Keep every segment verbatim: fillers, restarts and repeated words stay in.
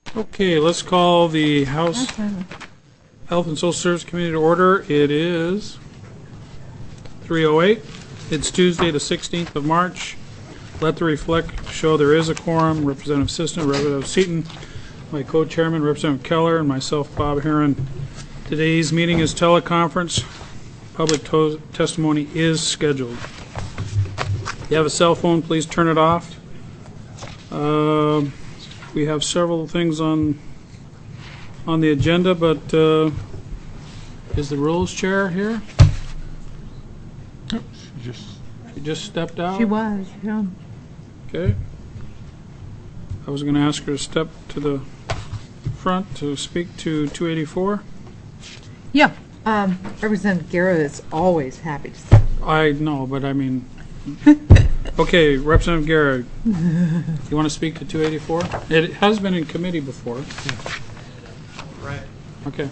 Okay, let's call the House Health and Social Service Committee to order. It is three oh eight. It's Tuesday, the sixteenth of March. Let the reflect show there is a quorum. Representative Sisseton, Representative Seaton, my co-chairman, Representative Keller, and myself, Bob Herron. Today's meeting is teleconference. Public to- testimony is scheduled. If you have a cell phone, please turn it off. Uh, we have several things on on the agenda, but uh, is the rules chair here? She just She just stepped out? She was, yeah. Okay. I was going to ask her to step to the front to speak to two eighty-four. Yeah, um, Representative Guerra is always happy to say. I know, but I mean... Okay, Representative Guerra, you want to speak to two eighty-four? It has been in committee before. Right. Okay.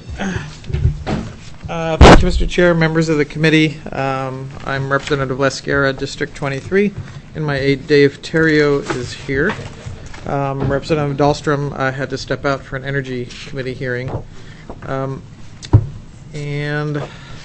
Uh, thank you, Mister Chair, members of the committee. Um, I'm Representative Les Guerra, District twenty-three, and my aide Dave Terrio is here. Um, Representative Dahlstrom uh, had to step out for an energy committee hearing. Um, and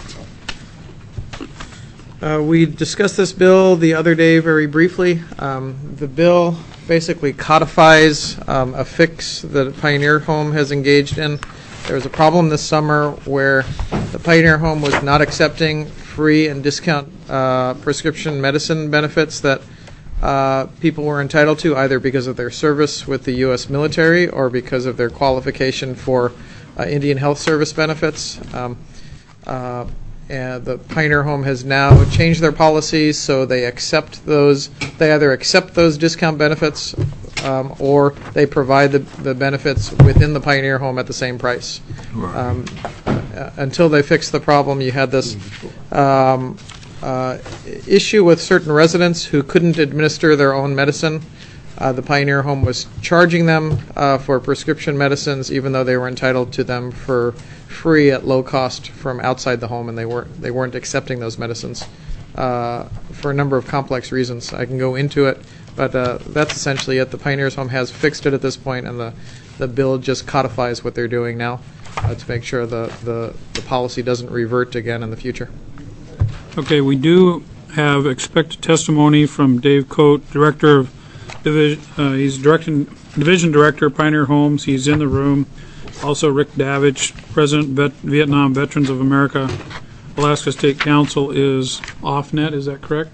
uh, we discussed this bill the other day very briefly. Um, the bill basically codifies um, a fix that Pioneer Home has engaged in. There was a problem this summer where the Pioneer Home was not accepting free and discount uh, prescription medicine benefits that uh, people were entitled to, either because of their service with the U S military or because of their qualification for uh, Indian Health Service benefits. Um, uh, and the Pioneer Home has now changed their policies so they accept those. They either accept those discount benefits Um, or they provide the, the benefits within the Pioneer Home at the same price. Right. Um, uh, until they fixed the problem, you had this um, uh, issue with certain residents who couldn't administer their own medicine. Uh, the Pioneer Home was charging them uh, for prescription medicines, even though they were entitled to them for free at low cost from outside the home, and they weren't they weren't accepting those medicines uh, for a number of complex reasons. I can go into it. But uh, that's essentially it. The Pioneers Home has fixed it at this point, and the, the bill just codifies what they're doing now uh, to make sure the, the, the policy doesn't revert again in the future. Okay, we do have expected testimony from Dave Coate, Director of Division, uh, he's direction, Division Director, Pioneer Homes. He's in the room. Also Rick Davich, President, Vet, Vietnam Veterans of America. Alaska State Council is off net, is that correct?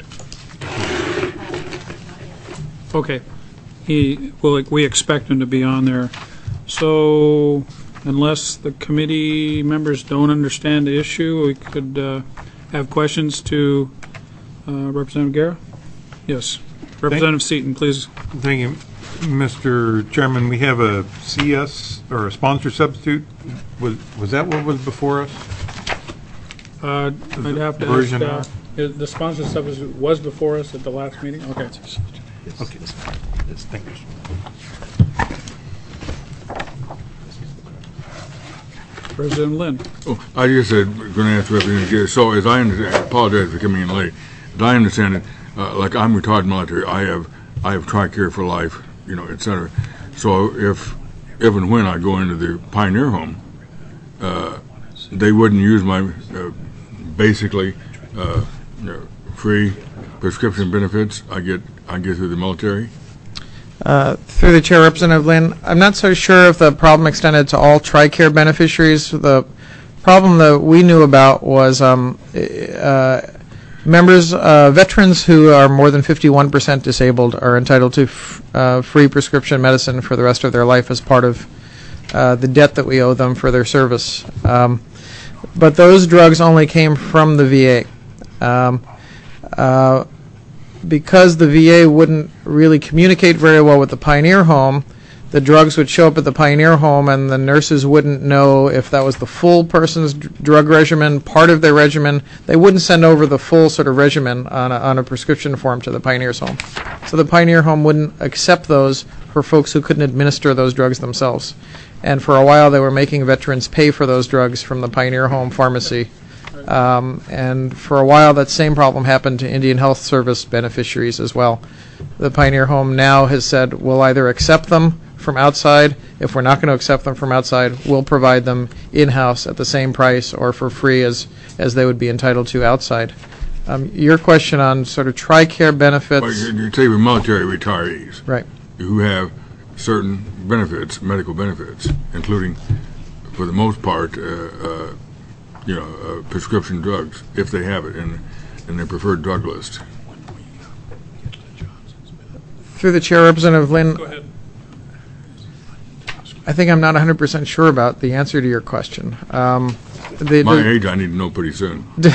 Okay, he well, we expect him to be on there. So, unless the committee members don't understand the issue, we could uh, have questions to uh, Representative Guerra. Yes, Representative Seaton, please. thank you, Mister Chairman. We have a C S or a sponsor substitute. Was was that what was before us? Uh, I'd have to Version ask. Uh, the sponsor substitute was before us at the last meeting. Okay. Okay. Yes, thank you. President Lynn. Oh, I just said, going to ask Representative Guerra. So, as I understand, I apologize for coming in late. As I understand it, uh, like I'm retired military, I have I have TRICARE for life, you know, et cetera. So, if if and when I go into the Pioneer Home, uh, they wouldn't use my uh, basically uh, you know, free prescription benefits I get I get through the military. Uh, through the chair, Representative Lynn, I'm not so sure if the problem extended to all TRICARE beneficiaries. The problem that we knew about was um, uh, members, uh, veterans who are more than fifty-one percent disabled are entitled to f- uh, free prescription medicine for the rest of their life as part of uh, the debt that we owe them for their service. Um, but those drugs only came from the V A. Um, uh, Because the V A wouldn't really communicate very well with the Pioneer Home, the drugs would show up at the Pioneer Home and the nurses wouldn't know if that was the full person's d- drug regimen, part of their regimen. They wouldn't send over the full sort of regimen on a, on a prescription form to the Pioneer's Home. So the Pioneer Home wouldn't accept those for folks who couldn't administer those drugs themselves. And for a while they were making veterans pay for those drugs from the Pioneer Home pharmacy. Um, and for a while, that same problem happened to Indian Health Service beneficiaries as well. The Pioneer Home now has said we'll either accept them from outside. If we're not going to accept them from outside, we'll provide them in-house at the same price or for free as, as they would be entitled to outside. Um, your question on sort of TRICARE benefits. Well, you, you take with military retirees. Right. Who have certain benefits, medical benefits, including, for the most part, uh, uh, you know, uh, prescription drugs, if they have it in, in their preferred drug list. Through the chair, Representative Lynn, Go ahead. I think I'm not one hundred percent sure about the answer to your question. Um, the, My the, age, I need to know pretty soon. do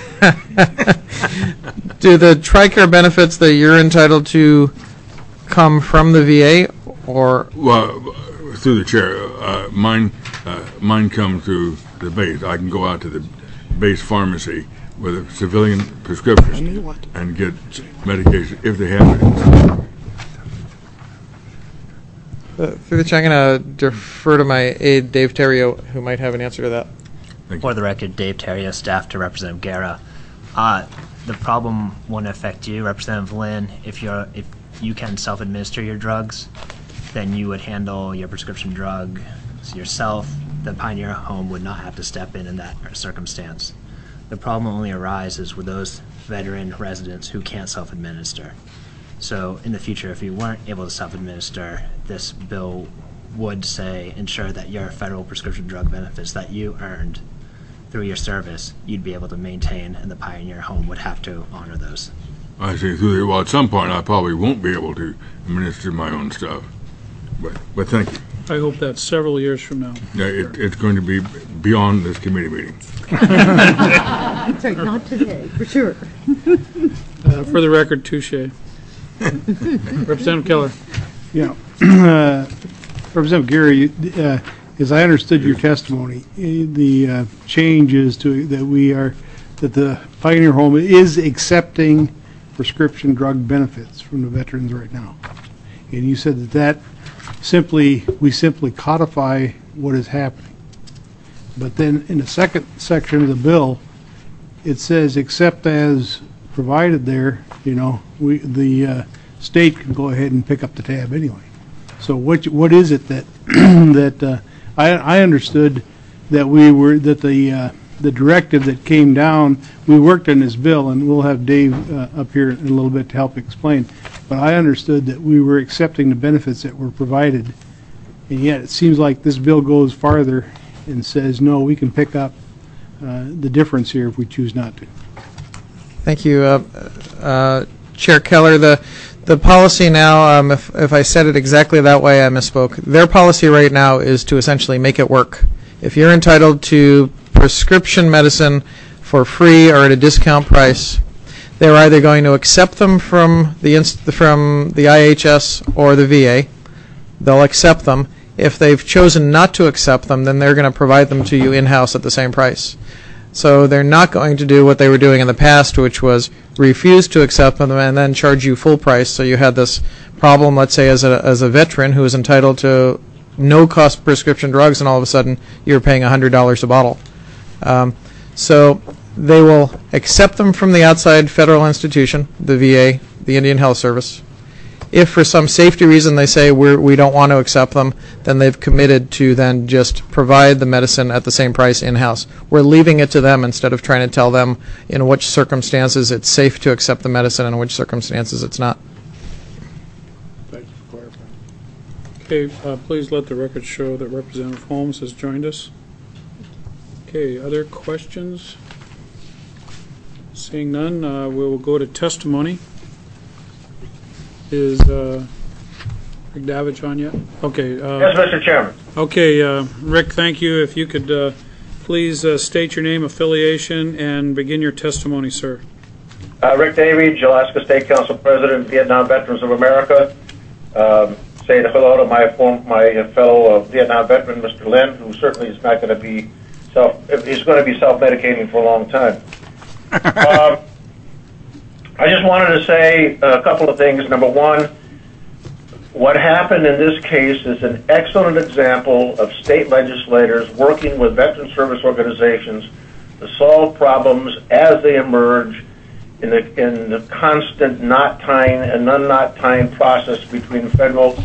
the TRICARE benefits that you're entitled to come from the V A or? Well, through the chair, uh, mine, uh, mine come through the base. I can go out to the base pharmacy with a civilian prescription and get medication if they have it. Uh, through the chair, I'm going to defer to my aide, Dave Terrio, who might have an answer to that. Thank For you. the record, Dave Terrio, staff to Representative Guerra. Uh, the problem won't affect you, Representative Lynn. If you're if you can self-administer your drugs, then you would handle your prescription drugs yourself. The Pioneer Home would not have to step in in that circumstance. The problem only arises with those veteran residents who can't self-administer. So in the future, if you weren't able to self-administer, this bill would say ensure that your federal prescription drug benefits that you earned through your service, you'd be able to maintain, and the Pioneer Home would have to honor those. I see. Through the, well, at some point, I probably won't be able to administer my own stuff. But, but thank you. I hope that's several years from now. Yeah, it, it's going to be beyond this committee meeting. That's right, not today, for sure. Uh, for the record, touche. Representative Keller. Yeah. Uh, Representative Gary, you, uh, as I understood your testimony, eh, the uh, change is to that we are that the Pioneer Home is accepting prescription drug benefits from the veterans right now, and you said that that simply we simply codify what is happening. But then in the second section of the bill, it says except as provided there, you know, we the uh, state can go ahead and pick up the tab anyway. So what what is it that that uh, I I understood that we were that the uh, the directive that came down, we worked on this bill, and we'll have Dave uh, up here in a little bit to help explain. But I understood that we were accepting the benefits that were provided, and yet it seems like this bill goes farther and says no, we can pick up uh, the difference here if we choose not to. Thank you, uh, uh, Chair Keller. The the policy now, um, if if I said it exactly that way, I misspoke. Their policy right now is to essentially make it work. If you're entitled to prescription medicine for free or at a discount price, they're either going to accept them from the inst- from the I H S or the V A. They'll accept them. If they've chosen not to accept them, then they're going to provide them to you in-house at the same price. So they're not going to do what they were doing in the past, which was refuse to accept them and then charge you full price. So you had this problem, let's say, as a as a veteran who is entitled to no-cost prescription drugs, and all of a sudden you're paying one hundred dollars a bottle. Um, so they will accept them from the outside federal institution, the V A, the Indian Health Service. If for some safety reason they say we're, we don't want to accept them, then they've committed to then just provide the medicine at the same price in-house. We're leaving it to them instead of trying to tell them in which circumstances it's safe to accept the medicine and in which circumstances it's not. Thank you for clarifying. Okay, uh, please let the record show that Representative Holmes has joined us. Okay, other questions? Seeing none, uh, we will go to testimony. Is uh, Rick Davich on yet? Okay. Uh, Yes, Mister Chairman. Okay, uh, Rick, thank you. If you could uh, please uh, state your name, affiliation, and begin your testimony, sir. Uh, Rick Davey, Alaska State Council President, Vietnam Veterans of America. Um, say hello to my form, my fellow uh, Vietnam veteran, Mister Lin, who certainly is not going to be self. He's going to be self-medicating for a long time. um, I just wanted to say a couple of things. Number one, what happened in this case is an excellent example of state legislators working with veteran service organizations to solve problems as they emerge in the, in the constant not tying and non-not tying process between federal,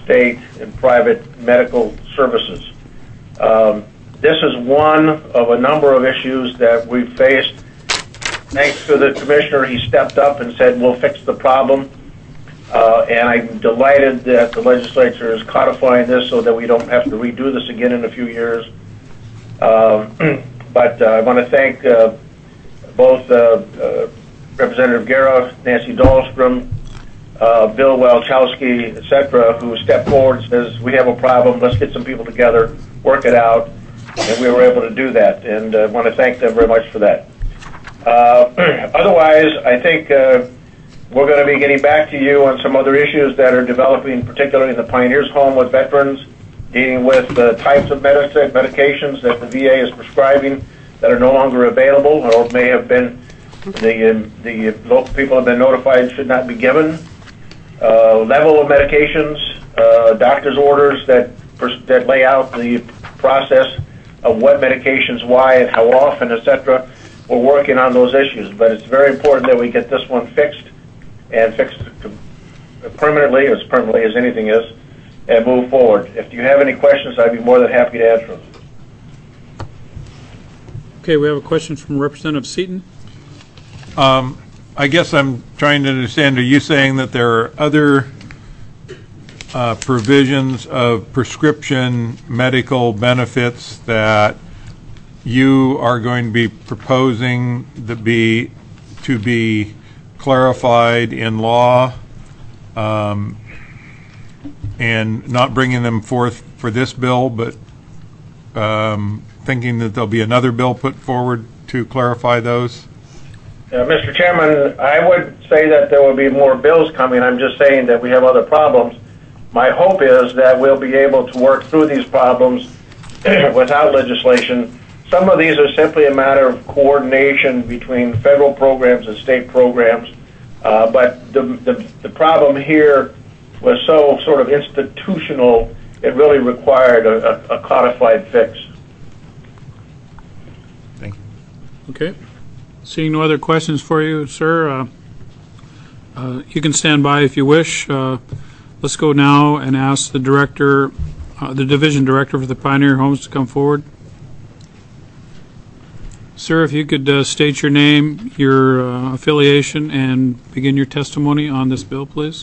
state and private medical services. Um, this is one of a number of issues that we've faced. Thanks to the commissioner, he stepped up and said, we'll fix the problem. Uh, and I'm delighted that the legislature is codifying this so that we don't have to redo this again in a few years. Uh, but uh, I want to thank uh, both uh, uh, Representative Guerra, Nancy Dahlstrom, uh, Bill Walchowski, et cetera, who stepped forward and says, we have a problem, let's get some people together, work it out, and we were able to do that. And I uh, want to thank them very much for that. Uh, otherwise, I think uh, we're going to be getting back to you on some other issues that are developing, particularly in the Pioneers Home with veterans, dealing with the types of medic medications that the V A is prescribing that are no longer available or may have been, the, um, the local people have been notified should not be given. Uh, level of medications, uh, doctor's orders that, that lay out the process of what medications, why, and how often, et cetera. We're working on those issues, but it's very important that we get this one fixed and fixed permanently, as permanently as anything is, and move forward. If you have any questions, I'd be more than happy to answer them. Okay, we have a question from Representative Seaton. Um, I guess I'm trying to understand, are you saying that there are other uh, provisions of prescription medical benefits that you are going to be proposing to be, to be clarified in law, um, and not bringing them forth for this bill, but um, thinking that there'll be another bill put forward to clarify those? Uh, Mister Chairman, I would say that there will be more bills coming. I'm just saying that we have other problems. My hope is that we'll be able to work through these problems without legislation. Some of these are simply a matter of coordination between federal programs and state programs. Uh, but the, the, the problem here was so sort of institutional, it really required a, a, a codified fix. Thank you. Okay. Seeing no other questions for you, sir, uh, uh, you can stand by if you wish. Uh, let's go now and ask the director, uh, the division director for the Pioneer Homes to come forward. Sir, if you could uh, state your name, your uh, affiliation, and begin your testimony on this bill, please.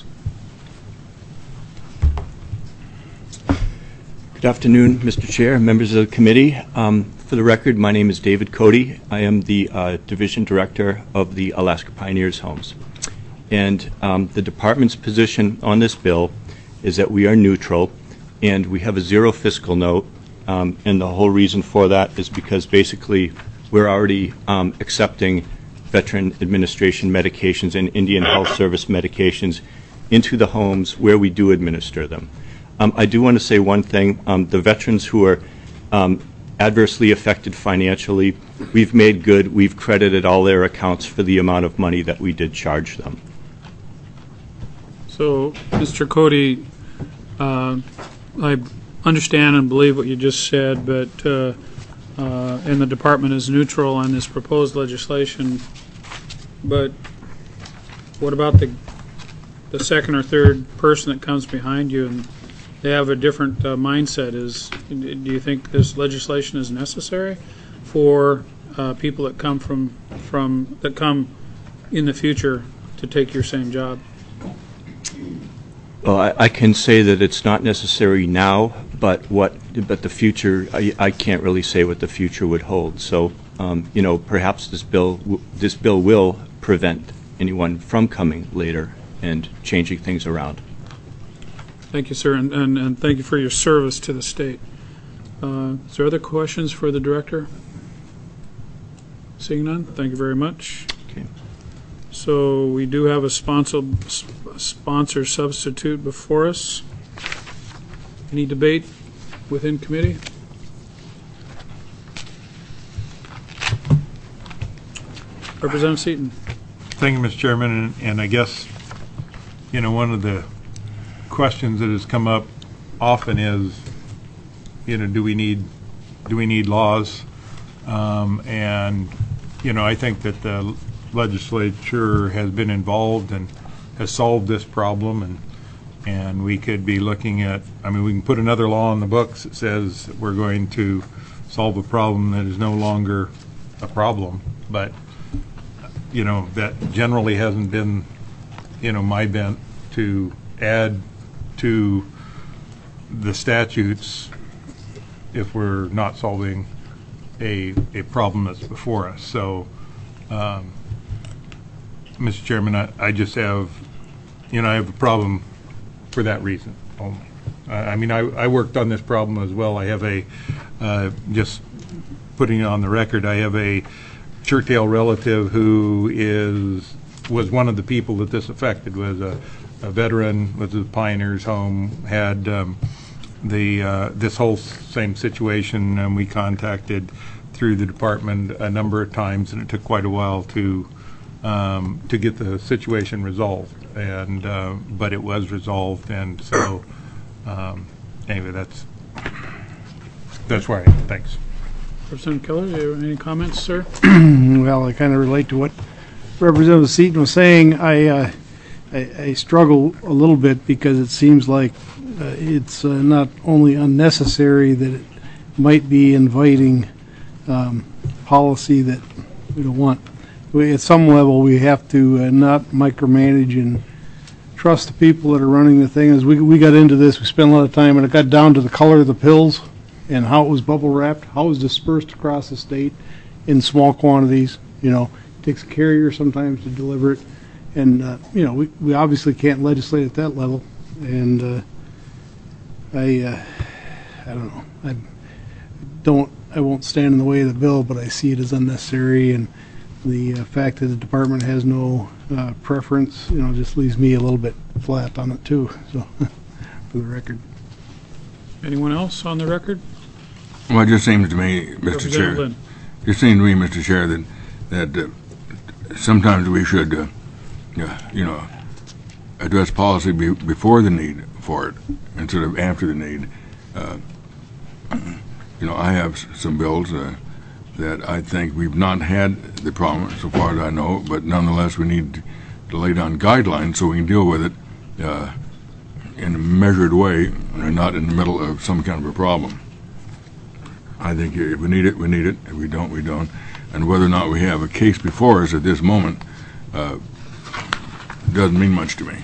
Good afternoon, Mister Chair, members of the committee. Um, for the record, my name is David Cody. I am the uh, division director of the Alaska Pioneers Homes. And um, the department's position on this bill is that we are neutral and we have a zero fiscal note. Um, and the whole reason for that is because basically we're already um, accepting Veteran Administration medications and Indian Health Service medications into the homes where we do administer them. Um, I do want to say one thing. Um, the veterans who are um, adversely affected financially, we've made good. We've credited all their accounts for the amount of money that we did charge them. So, Mister Cody, uh, I understand and believe what you just said, but uh, uh, and the department is neutral on this proposed legislation. But what about the the second or third person that comes behind you and they have a different uh, mindset? Is do you think this legislation is necessary for uh, people that come from from that come in the future to take your same job? Well, I, I can say that it's not necessary now, but what but the future, I, I can't really say what the future would hold. So, um, you know, perhaps this bill this bill will prevent anyone from coming later and changing things around. Thank you, sir, and, and, and thank you for your service to the state. Uh, is there other questions for the director? Seeing none, thank you very much. Okay. So we do have a sponsor, sponsor substitute before us. Any debate within committee? Representative Seaton. Thank you, Mister Chairman, and, and I guess, you know, one of the questions that has come up often is, you know, do we need do we need laws? Um, and you know, I think that the legislature has been involved and has solved this problem, and And we could be looking at, I mean, we can put another law in the books that says that we're going to solve a problem that is no longer a problem, but, you know, that generally hasn't been, you know, my bent to add to the statutes if we're not solving a, a problem that's before us. So, um, Mister Chairman, I, I just have, you know, I have a problem for that reason only. Uh, I mean, I, I worked on this problem as well. I have a, uh, just putting it on the record, I have a Churchill relative who is, was one of the people that this affected, was a, a veteran, was a Pioneers home, had um, the, uh, this whole same situation, and we contacted through the department a number of times, and it took quite a while to um, to get the situation resolved. And uh, but it was resolved, and so um, anyway, that's that's where I am. Thanks. Representative Keller, do you have any comments, sir? Well, I kind of relate to what Representative Seaton was saying. I, uh, I I struggle a little bit because it seems like uh, it's uh, not only unnecessary, that it might be inviting um, policy that we don't want. We, at some level, we have to uh, not micromanage and trust the people that are running the thing. As we we got into this, we spent a lot of time, and it got down to the color of the pills and how it was bubble wrapped, how it was dispersed across the state in small quantities. You know, it takes a carrier sometimes to deliver it, and uh, you know, we we obviously can't legislate at that level. And uh, I uh, I don't know. I don't. I won't stand in the way of the bill, but I see it as unnecessary, and the uh, fact that the department has no uh, preference, you know, just leaves me a little bit flat on it too. So, for the record. Anyone else on the record? Well, it just seems to me, Mister Representative Chair, Lynn. it just seems to me, Mister Chair, that that uh, sometimes we should, uh, you know, address policy be, before the need for it instead of after the need. Uh, you know, I have s- some bills uh, that I think we've not had the problem so far as I know, but nonetheless we need to lay down guidelines so we can deal with it uh, in a measured way and not in the middle of some kind of a problem. I think if we need it, we need it. If we don't, we don't. And whether or not we have a case before us at this moment uh, doesn't mean much to me.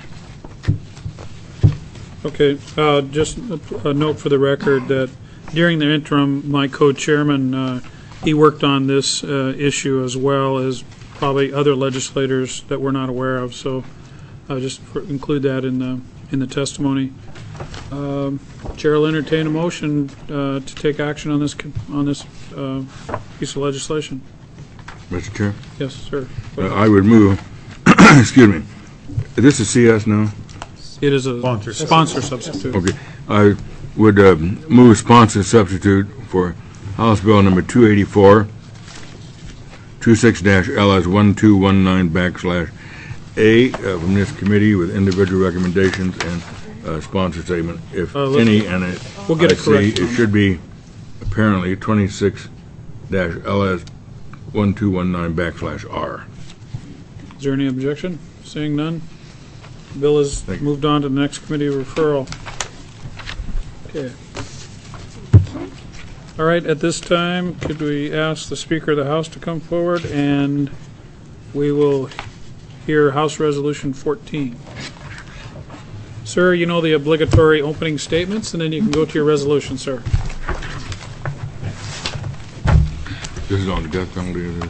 Okay, uh, just a, a note for the record that during the interim, my co-chairman, uh, he worked on this uh, issue as well as probably other legislators that we're not aware of. So I'll just for, include that in the in the testimony. Um, Chair will entertain a motion uh, to take action on this co- on this uh, piece of legislation. Mister Chair? Yes, sir. Uh, I would move, excuse me, this is C S now? It is a Sponsor. sponsor substitute. Okay. I would uh, move sponsor substitute for House Bill number two eighty-four, twenty-six L S one two one nine backslash A uh, from this committee with individual recommendations and uh, sponsor statement, if Uh, let's- any, and it, We'll get I it see correct. it should be apparently twenty-six L S one two one nine backslash R. Is there any objection? Seeing none, bill is Thank you. moved on to the next committee referral. Okay. All right, at this time, could we ask the Speaker of the House to come forward, and we will hear House Resolution fourteen. Sir, you know the obligatory opening statements, and then you can go to your resolution, sir. This is on the death penalty. Is it?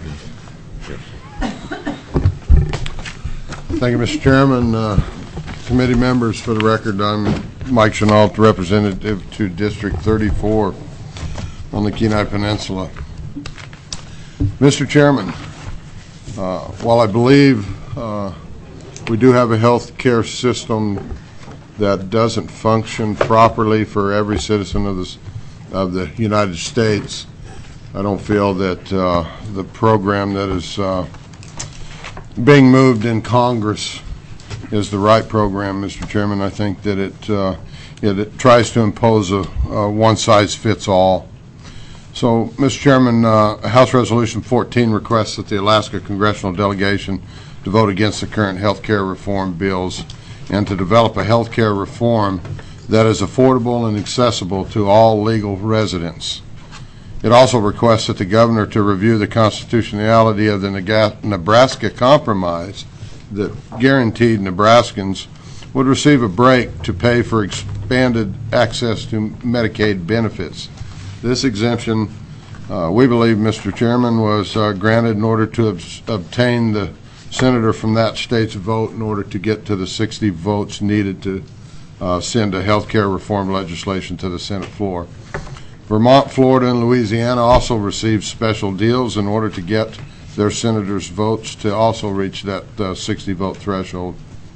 Thank you, Mister Chairman. Uh, Committee members, for the record, I'm Mike Chenault, representative to District thirty-four on the Kenai Peninsula. Mister Chairman, uh, while I believe uh, we do have a health care system that doesn't function properly for every citizen of, this, of the United States, I don't feel that uh, the program that is uh, being moved in Congress is the right program, Mister Chairman. I think that it uh, it, it tries to impose a, a one-size-fits-all. So, Mister Chairman, uh, House Resolution fourteen requests that the Alaska Congressional Delegation to vote against the current health care reform bills and to develop a health care reform that is affordable and accessible to all legal residents. It also requests that the governor to review the constitutionality of the Nebraska Compromise that guaranteed Nebraskans would receive a break to pay for expanded access to Medicaid benefits. This exemption, uh, we believe, Mister Chairman, was uh, granted in order to ob- obtain the senator from that state's vote in order to get to the sixty votes needed to uh, send a health care reform legislation to the Senate floor. Vermont, Florida, and Louisiana also received special deals in order to get their senators' votes to also reach that uh, sixty vote threshold.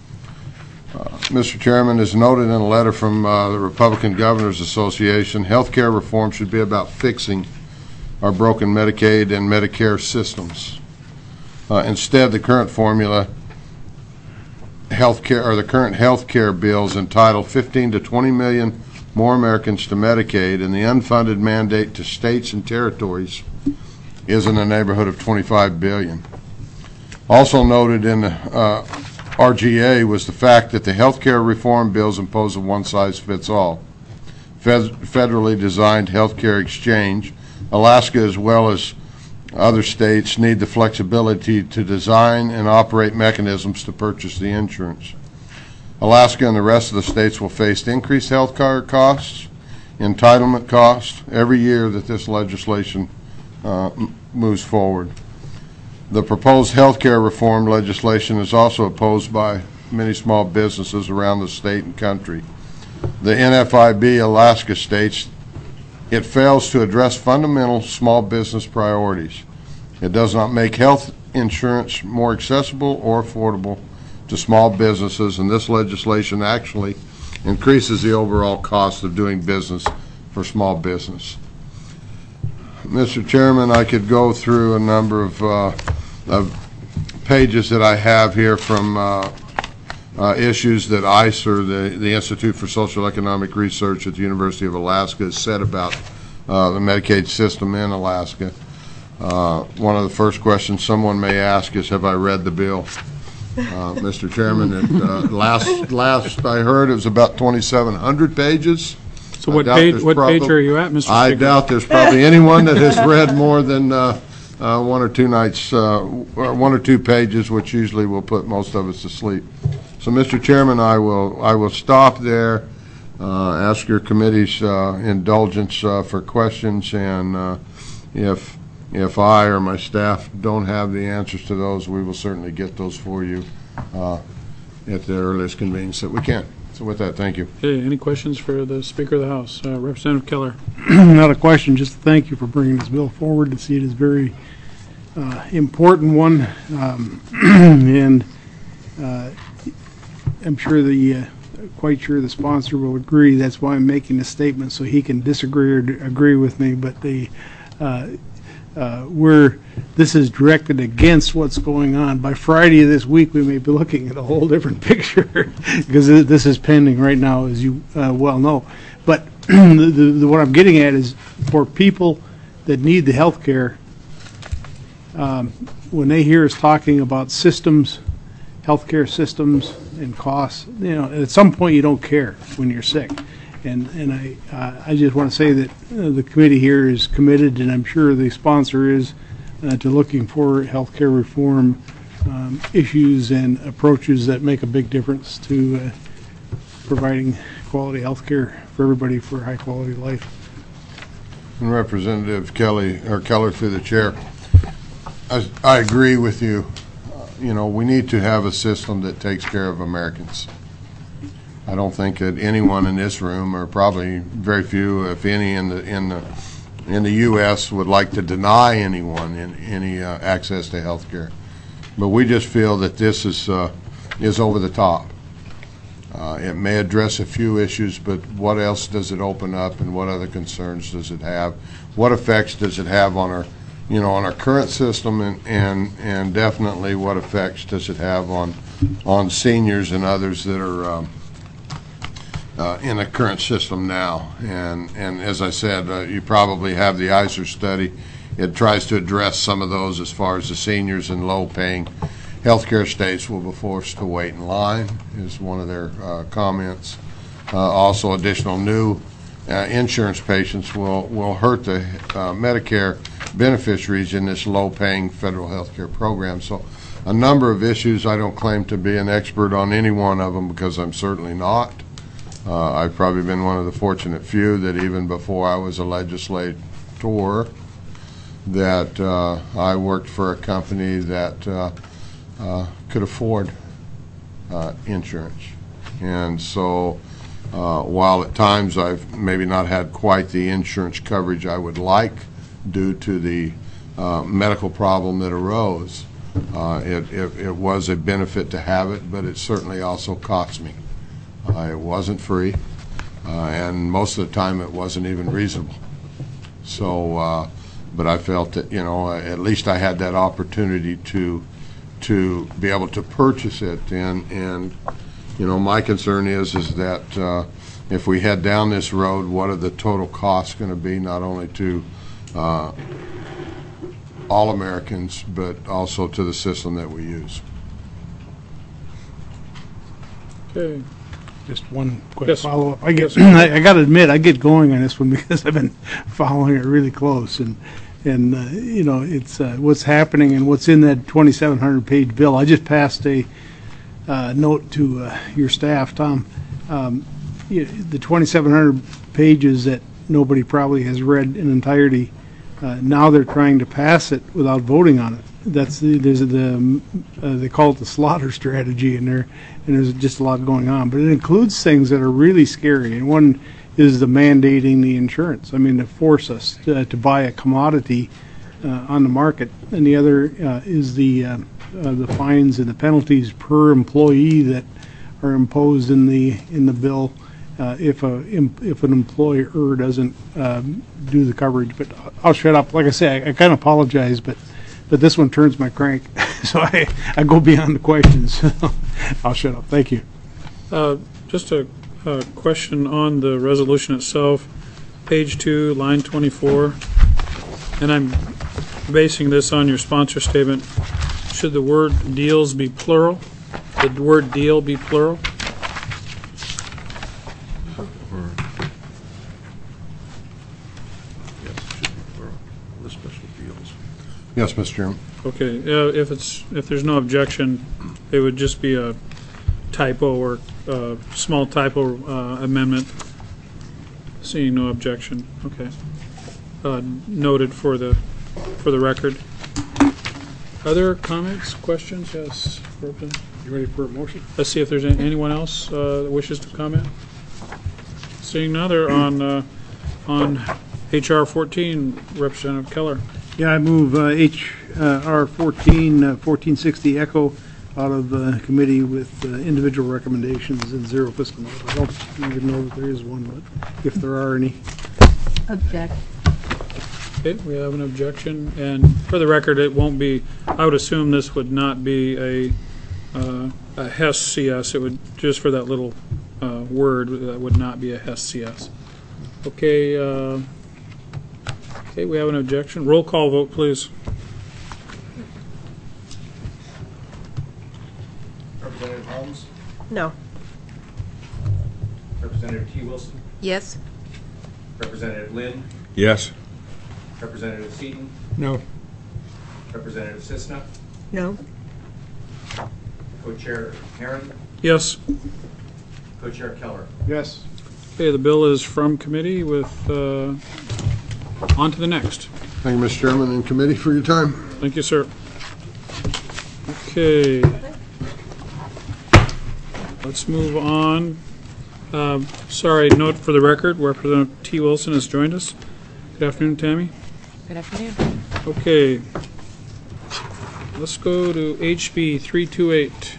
Uh, Mister Chairman, as noted in a letter from uh, the Republican Governors Association, health care reform should be about fixing our broken Medicaid and Medicare systems. Uh, instead, the current formula health care, or the current health care bills entitle fifteen to twenty million more Americans to Medicaid, and the unfunded mandate to states and territories is in the neighborhood of twenty-five billion dollars. Also noted in the uh, R G A was the fact that the health care reform bills impose a one-size-fits-all. Fed- federally designed health care exchange, Alaska as well as other states need the flexibility to design and operate mechanisms to purchase the insurance. Alaska and the rest of the states will face increased health care costs, entitlement costs, every year that this legislation uh, m- moves forward. The proposed health care reform legislation is also opposed by many small businesses around the state and country. The N F I B Alaska states it fails to address fundamental small business priorities. It does not make health insurance more accessible or affordable to small businesses, and this legislation actually increases the overall cost of doing business for small business. Mister Chairman, I could go through a number of, uh, of pages that I have here from uh, uh, issues that I C E R, the, the Institute for Social Economic Research at the University of Alaska, has said about uh, the Medicaid system in Alaska. Uh, one of the first questions someone may ask is, have I read the bill? Uh, Mister Chairman, it, uh, last last I heard it was about twenty-seven hundred pages. So what page, what page are you at, Mister I Speaker? doubt there's probably anyone that has read more than uh, uh, one or two nights, uh, or one or two pages, which usually will put most of us to sleep. So, Mister Chairman, I will I will stop there, uh, ask your committee's uh, indulgence uh, for questions, and uh, if if I or my staff don't have the answers to those, we will certainly get those for you uh, at the earliest convenience that we can. So with that, thank you. Okay, any questions for the Speaker of the House? Uh, Representative Keller. Not a question, just a thank you for bringing this bill forward. To see it as a very uh, important one, um, and uh, I'm sure the, uh, quite sure the sponsor will agree. That's why I'm making this statement, so he can disagree or d- agree with me. But the uh, uh, we're this is directed against what's going on. By Friday of this week, we may be looking at a whole different picture because this is pending right now, as you uh, well know. But the, the, the, what I'm getting at is for people that need the health care, um, when they hear us talking about systems, healthcare systems and costs, you know, at some point you don't care when you're sick. And and I uh, I just want to say that uh, the committee here is committed, and I'm sure the sponsor is, uh, to looking for healthcare reform um, issues and approaches that make a big difference to uh, providing quality healthcare for everybody for high quality life. And Representative Kelly or Keller through the chair, I, I agree with you. Uh, you know, we need to have a system that takes care of Americans. I don't think that anyone in this room, or probably very few, if any, in the in the in the U S would like to deny anyone in, any uh, access to health care. But we just feel that this is uh, is over the top. Uh, it may address a few issues, but what else does it open up, and what other concerns does it have? What effects does it have on our, you know, on our current system, and and, and definitely what effects does it have on on seniors and others that are um, uh, in the current system now? And and as I said, uh, you probably have the I C E R study. It tries to address some of those as far as the seniors and low-paying healthcare states will be forced to wait in line, is one of their uh, comments. Uh, also, additional new uh, insurance patients will, will hurt the uh, Medicare beneficiaries in this low-paying federal health care program. So a number of issues. I don't claim to be an expert on any one of them because I'm certainly not. Uh, I've probably been one of the fortunate few that even before I was a legislator that uh, I worked for a company that uh, uh, could afford uh, insurance. And so uh, while at times I've maybe not had quite the insurance coverage I would like due to the uh, medical problem that arose, uh, it, it, it was a benefit to have it, but it certainly also cost me. Uh, it wasn't free, uh, and most of the time it wasn't even reasonable. So, uh, but I felt that, you know, at least I had that opportunity to to be able to purchase it. And, and you know, my concern is is that uh, if we head down this road, what are the total costs going to be, not only to uh, all Americans, but also to the system that we use. Okay. Just one quick Yes. follow-up. I get, Yes. I, I got to admit, I get going on this one because I've been following it really close, and and uh, you know, it's uh, what's happening and what's in that twenty-seven hundred page bill. I just passed a uh, note to uh, your staff, Tom. Um, you, the twenty-seven hundred pages that nobody probably has read in entirety. Uh, now they're trying to pass it without voting on it. That's the, there's the uh, they call it the slaughter strategy in there, and there's just a lot going on. But it includes things that are really scary, and one is the mandating the insurance. I mean, to force us to, to buy a commodity uh, on the market, and the other uh, is the uh, uh, the fines and the penalties per employee that are imposed in the in the bill uh, if a if an employer doesn't um, do the coverage. But I'll shut up. Like I say, I, I kind of apologize, but. But this one turns my crank, so I, I go beyond the questions. I'll shut up. Thank you. Uh, Just a, a question on the resolution itself, page two, line twenty-four, and I'm basing this on your sponsor statement. Should the word deals be plural? The word deal be plural? Yes, Mister Chairman. Okay, uh, if it's, if there's no objection, it would just be a typo or a small typo uh, amendment. Seeing no objection, okay. Uh, Noted for the, for the record. Other comments, questions? Yes, Representative? You ready for a motion? Let's see if there's a- anyone else uh, that wishes to comment. Seeing another on, uh, on H R fourteen, Representative Keller. Yeah, I move uh, H R fourteen, uh, fourteen sixty Echo out of uh, committee with uh, individual recommendations and zero fiscal note. I don't even know that there is one, but if there are any. Object. Okay, we have an objection, and for the record, it won't be, I would assume this would not be a, uh, a Hess C S. It would, just for that little uh, word, that would not be a Hess C S. Okay, uh, okay, we have an objection. Roll call vote, please. Representative Holmes? No. Representative T. Wilson? Yes. Representative Lynn? Yes. Representative Seaton? No. Representative Sisna? No. Co-Chair Herron? Yes. Co-Chair Keller? Yes. Okay, the bill is from committee with, uh, on to the next. Thank you, Mister Chairman and committee, for your time. Thank you, sir. Okay. Let's move on. Um, Sorry, note for the record, Representative T. Wilson has joined us. Good afternoon, Tammy. Good afternoon. Okay. Let's go to H B three twenty-eight.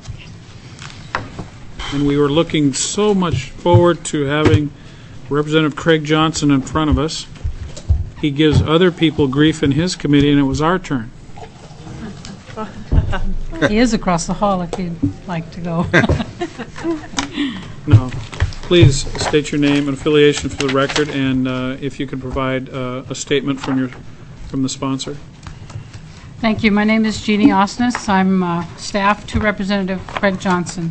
And we were looking so much forward to having Representative Craig Johnson in front of us. He gives other people grief in his committee, and it was our turn. He is across the hall if you'd like to go. No. Please state your name and affiliation for the record, and uh, if you could provide uh, a statement from your from the sponsor. Thank you. My name is Jeannie Osnes. I'm uh, staff to Representative Craig Johnson.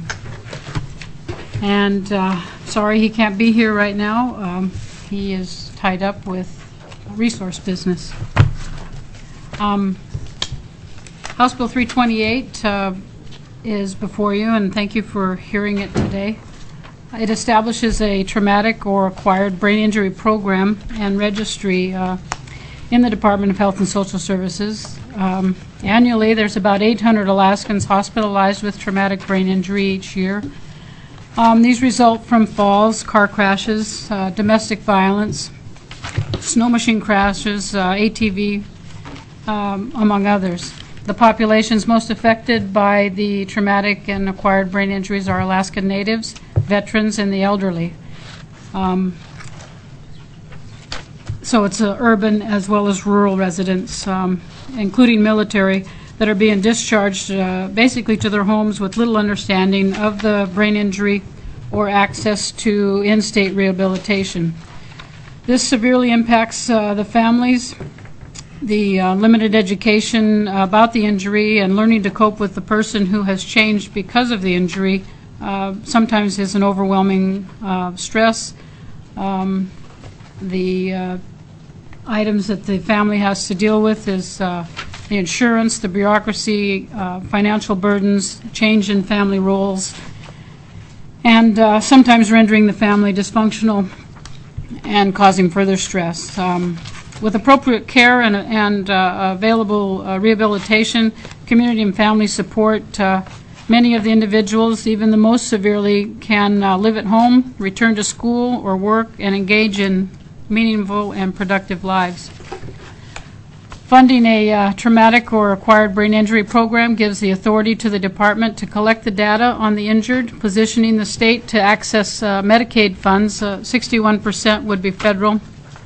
And uh, sorry he can't be here right now. Um, he is tied up with resource business. Um, House Bill three twenty-eight uh, is before you, and thank you for hearing it today. It establishes a traumatic or acquired brain injury program and registry uh, in the Department of Health and Social Services. Um, annually, there's about eight hundred Alaskans hospitalized with traumatic brain injury each year. Um, these result from falls, car crashes, uh, domestic violence, snow machine crashes, uh, A T V, um, among others. The populations most affected by the traumatic and acquired brain injuries are Alaskan natives, veterans, and the elderly. Um, so it's uh, urban as well as rural residents, um, including military, that are being discharged uh, basically to their homes with little understanding of the brain injury or access to in-state rehabilitation. This severely impacts uh, the families, the uh, limited education about the injury, and learning to cope with the person who has changed because of the injury uh, sometimes is an overwhelming uh, stress. Um, the uh, items that the family has to deal with is uh, the insurance, the bureaucracy, uh, financial burdens, change in family roles, and uh, sometimes rendering the family dysfunctional and causing further stress. Um, with appropriate care and, and uh, available uh, rehabilitation, community and family support, uh, many of the individuals, even the most severely, can uh, live at home, return to school or work, and engage in meaningful and productive lives. Funding a uh, traumatic or acquired brain injury program gives the authority to the department to collect the data on the injured, positioning the state to access uh, Medicaid funds. Uh, sixty-one percent would be federal.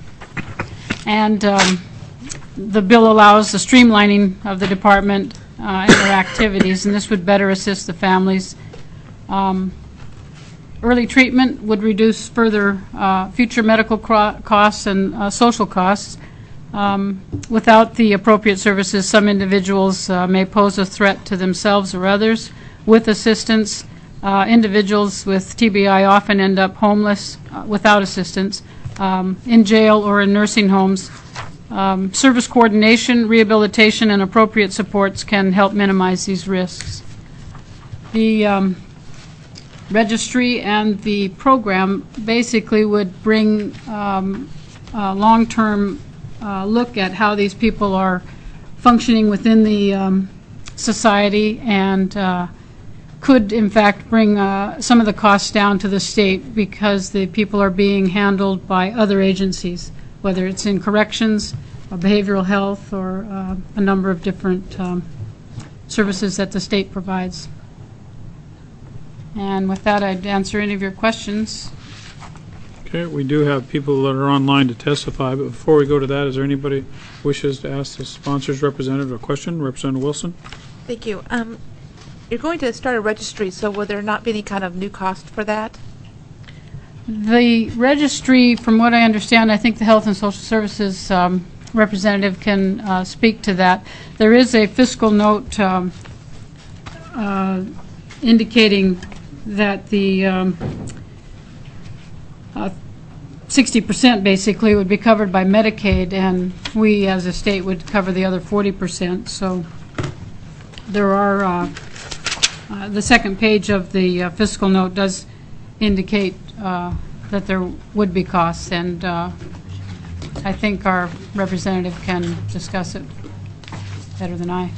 And um, the bill allows the streamlining of the department uh, and their activities, and this would better assist the families. Um, early treatment would reduce further uh, future medical costs and uh, social costs. Um, without the appropriate services, some individuals uh, may pose a threat to themselves or others. With assistance, uh, individuals with T B I often end up homeless uh, without assistance, um, in jail or in nursing homes. Um, service coordination, rehabilitation, and appropriate supports can help minimize these risks. The um, registry and the program basically would bring um, uh, long-term Uh, look at how these people are functioning within the um, society, and uh, could in fact bring uh, some of the costs down to the state, because the people are being handled by other agencies, whether it's in corrections, or behavioral health, or uh, a number of different um, services that the state provides. And with that, I'd answer any of your questions. Okay, we do have people that are online to testify, but before we go to that, is there anybody wishes to ask the sponsors representative a question? Representative Wilson? Thank you. Um, you're going to start a registry, so will there not be any kind of new cost for that? The registry, from what I understand, I think the Health and Social Services um, representative can uh, speak to that. There is a fiscal note um, uh, indicating that the um, uh, sixty percent basically would be covered by Medicaid, and we as a state would cover the other forty percent. So there are, uh, uh, the second page of the uh, fiscal note does indicate uh, that there would be costs, and uh, I think our representative can discuss it better than I.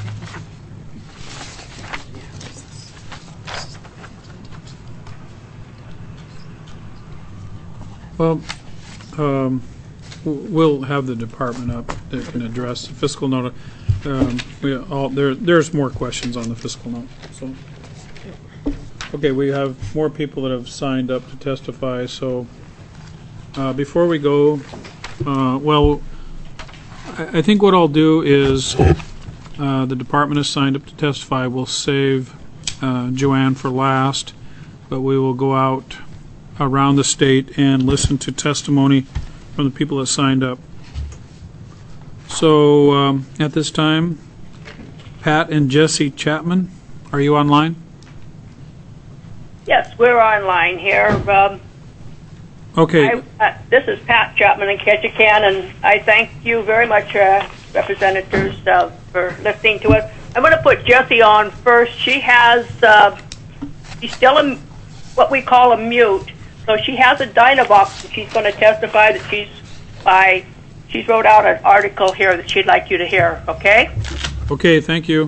Well, um, w- we'll have the department up that can address the fiscal note. Um, we all, there, there's more questions on the fiscal note. So, okay, we have more people that have signed up to testify. So, uh, before we go, uh, well, I, I think what I'll do is uh, the department has signed up to testify. We'll save uh, Joanne for last, but we will go out around the state and listen to testimony from the people that signed up. So um, at this time, Pat and Jesse Chapman. Are you online? Yes, we're online here. Um, Okay. I, uh, this is Pat Chapman in Ketchikan, and I thank you very much, uh, representatives, uh, for listening to it. I'm going to put Jessie on first. She has, uh, she's still a, what we call a mute, so she has a Dynavox, and she's going to testify that she's by, she's wrote out an article here that she'd like you to hear, okay? Okay, thank you.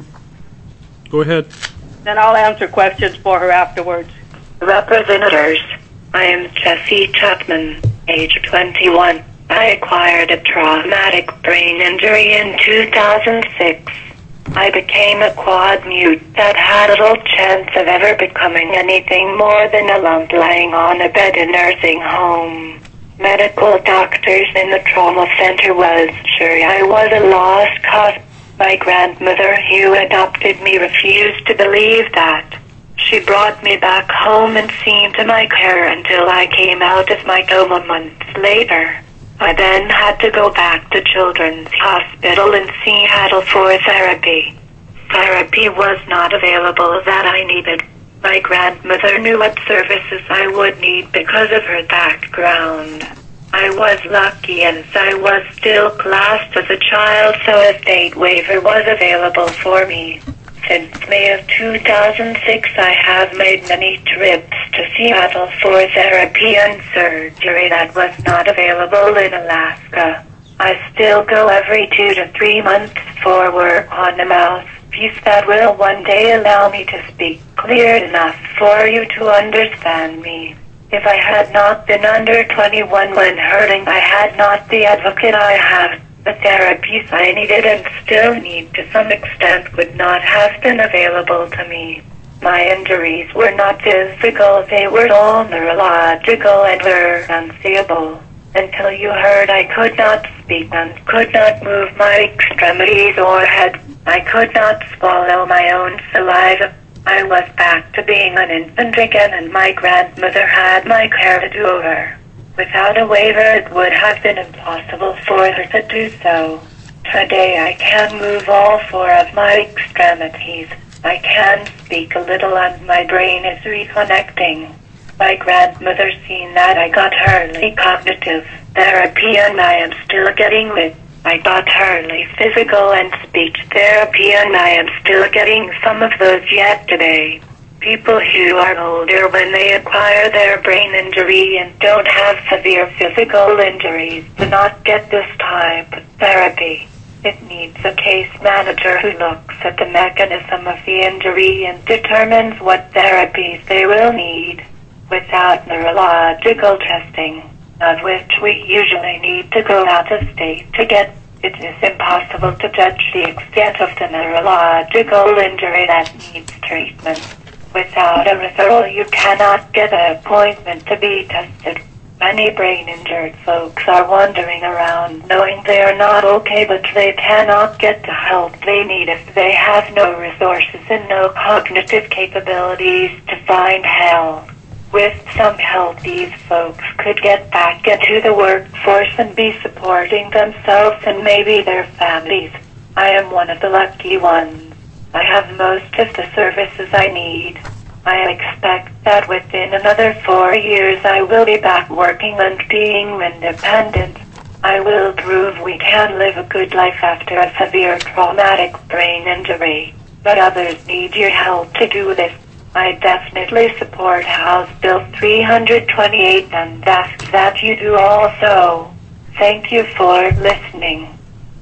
Go ahead. Then I'll answer questions for her afterwards. Representatives, I am Jessie Chapman, age twenty-one. I acquired a traumatic brain injury in two thousand six. I became a quad mute that had little chance of ever becoming anything more than a lump lying on a bed in a nursing home. Medical doctors in the trauma center was sure I was a lost cause. My grandmother, who adopted me, refused to believe that. She brought me back home and seen to my care until I came out of my coma months later. I then had to go back to Children's Hospital in Seattle for therapy. Therapy was not available that I needed. My grandmother knew what services I would need because of her background. I was lucky as I was still classed as a child, so a state waiver was available for me. Since May of two thousand six, I have made many trips to Seattle for therapy and surgery that was not available in Alaska. I still go every two to three months for work on a mouthpiece that will one day allow me to speak clear enough for you to understand me. If I had not been under twenty-one when hurting, I had not the advocate I have. The therapies I needed and still need to some extent would not have been available to me. My injuries were not physical, they were all neurological and were unseeable. Until you heard I could not speak and could not move my extremities or head. I could not swallow my own saliva. I was back to being an infant again, and my grandmother had my care to do over. Without a waiver, it would have been impossible for her to do so. Today, I can move all four of my extremities. I can speak a little, and my brain is reconnecting. My grandmother seen that I got early cognitive therapy, and I am still getting it. I got early physical and speech therapy, and I am still getting some of those yet today. People who are older when they acquire their brain injury and don't have severe physical injuries do not get this type of therapy. It needs a case manager who looks at the mechanism of the injury and determines what therapies they will need without neurological testing, of which we usually need to go out of state to get. It is impossible to judge the extent of the neurological injury that needs treatment. Without a referral, you cannot get an appointment to be tested. Many brain-injured folks are wandering around knowing they are not okay, but they cannot get the help they need if they have no resources and no cognitive capabilities to find help. With some help, these folks could get back into the workforce and be supporting themselves and maybe their families. I am one of the lucky ones. I have most of the services I need. I expect that within another four years I will be back working and being independent. I will prove we can live a good life after a severe traumatic brain injury. But others need your help to do this. I definitely support House Bill three twenty-eight and ask that you do also. Thank you for listening.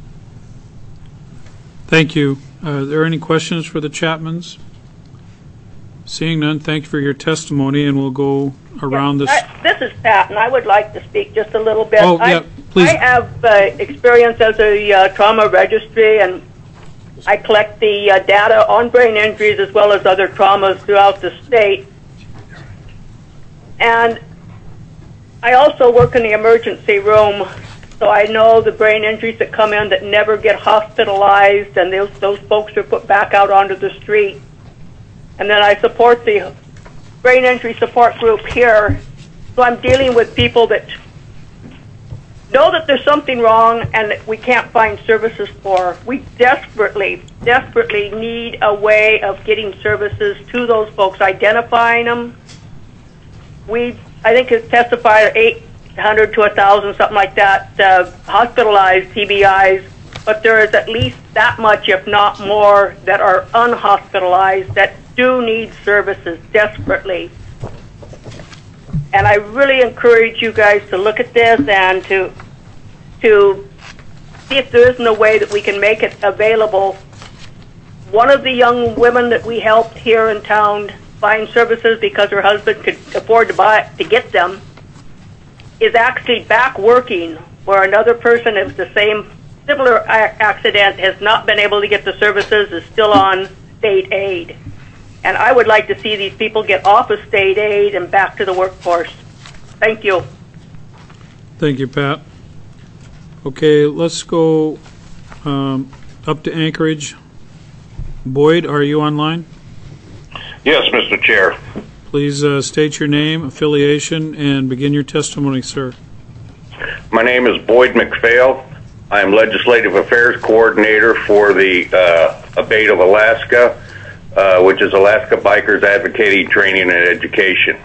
Thank you. Uh, are there any questions for the Chapmans? Seeing none, thank you for your testimony, and we'll go around this. I, this is Pat, and I would like to speak just a little bit. Oh, yeah, I, please. I have uh, experience as a uh, trauma registry, and I collect the uh, data on brain injuries as well as other traumas throughout the state. And I also work in the emergency room, so I know the brain injuries that come in that never get hospitalized, and those, those folks are put back out onto the street. And then I support the brain injury support group here, so I'm dealing with people that know that there's something wrong and that we can't find services for. We desperately, desperately need a way of getting services to those folks, identifying them. We, I think it's testified eight hundred to one thousand, something like that, uh, hospitalized T B Is, but there is at least that much, if not more, that are unhospitalized that do need services desperately. And I really encourage you guys to look at this and to to see if there isn't a way that we can make it available. One of the young women that we helped here in town find services because her husband could afford to buy to get them is actually back working, where another person of the same similar a- accident has not been able to get the services, is still on state aid. And I would like to see these people get off of state aid and back to the workforce. Thank you. Thank you, Pat. Okay, let's go um, up to Anchorage. Boyd, are you online? Yes, Mister Chair. Please uh, state your name, affiliation, and begin your testimony, sir. My name is Boyd McPhail. I am Legislative Affairs Coordinator for the uh, Abate of Alaska, uh, which is Alaska Bikers Advocating Training and Education.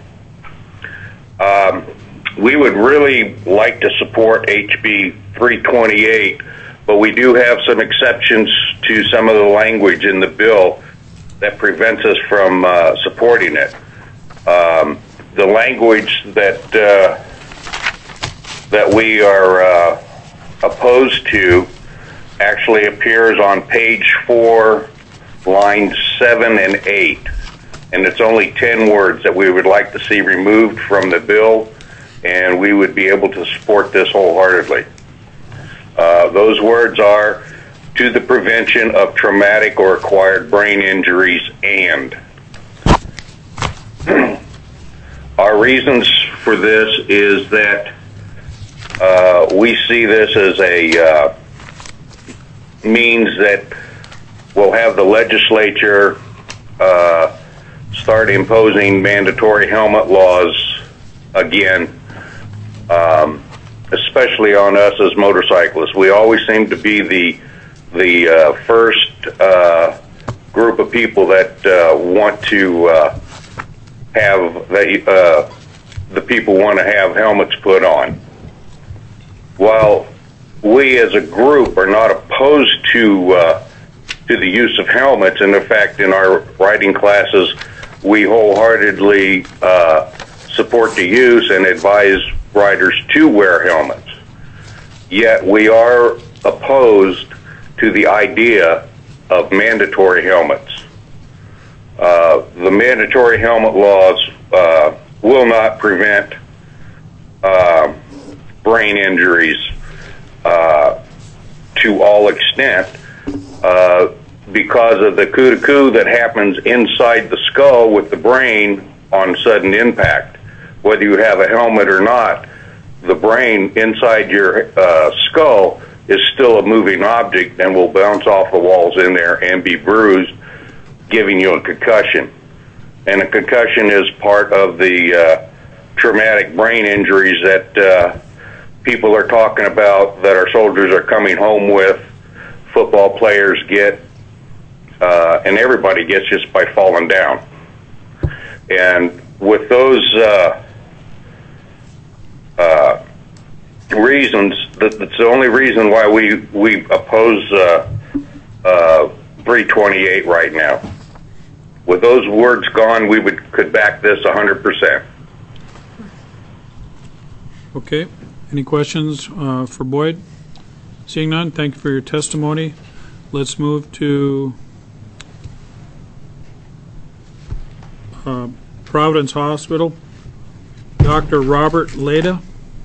Um, we would really like to support H B three twenty-eight, but we do have some exceptions to some of the language in the bill that prevents us from uh, supporting it. Um, the language that uh, that we are uh, opposed to actually appears on page four, lines seven and eight, and it's only ten words that we would like to see removed from the bill, and we would be able to support this wholeheartedly. Uh, those words are, to the prevention of traumatic or acquired brain injuries and. Our reasons for this is that uh, we see this as a uh, means that will have the legislature uh, start imposing mandatory helmet laws again, um, especially on us as motorcyclists. We always seem to be the the uh, first uh, group of people that uh, want to uh, have the, uh, the people want to have helmets put on. While we as a group are not opposed to uh, to the use of helmets, and in fact in our riding classes we wholeheartedly uh, support the use and advise riders to wear helmets, yet we are opposed to the idea of mandatory helmets. Uh, the mandatory helmet laws uh, will not prevent uh, brain injuries uh, to all extent uh, because of the coup-de-coup that happens inside the skull with the brain on sudden impact. Whether you have a helmet or not, the brain inside your uh, skull is still a moving object and will bounce off the walls in there and be bruised, giving you a concussion. And a concussion is part of the uh, traumatic brain injuries that uh, people are talking about, that our soldiers are coming home with, football players get, uh, and everybody gets just by falling down. And with those uh, uh, reasons, that, that's the only reason why we, we oppose uh, uh, three twenty-eight right now. With those words gone, we would could back this one hundred percent. Okay. Any questions uh, for Boyd? Seeing none, thank you for your testimony. Let's move to uh, Providence Hospital. Doctor Robert Leda.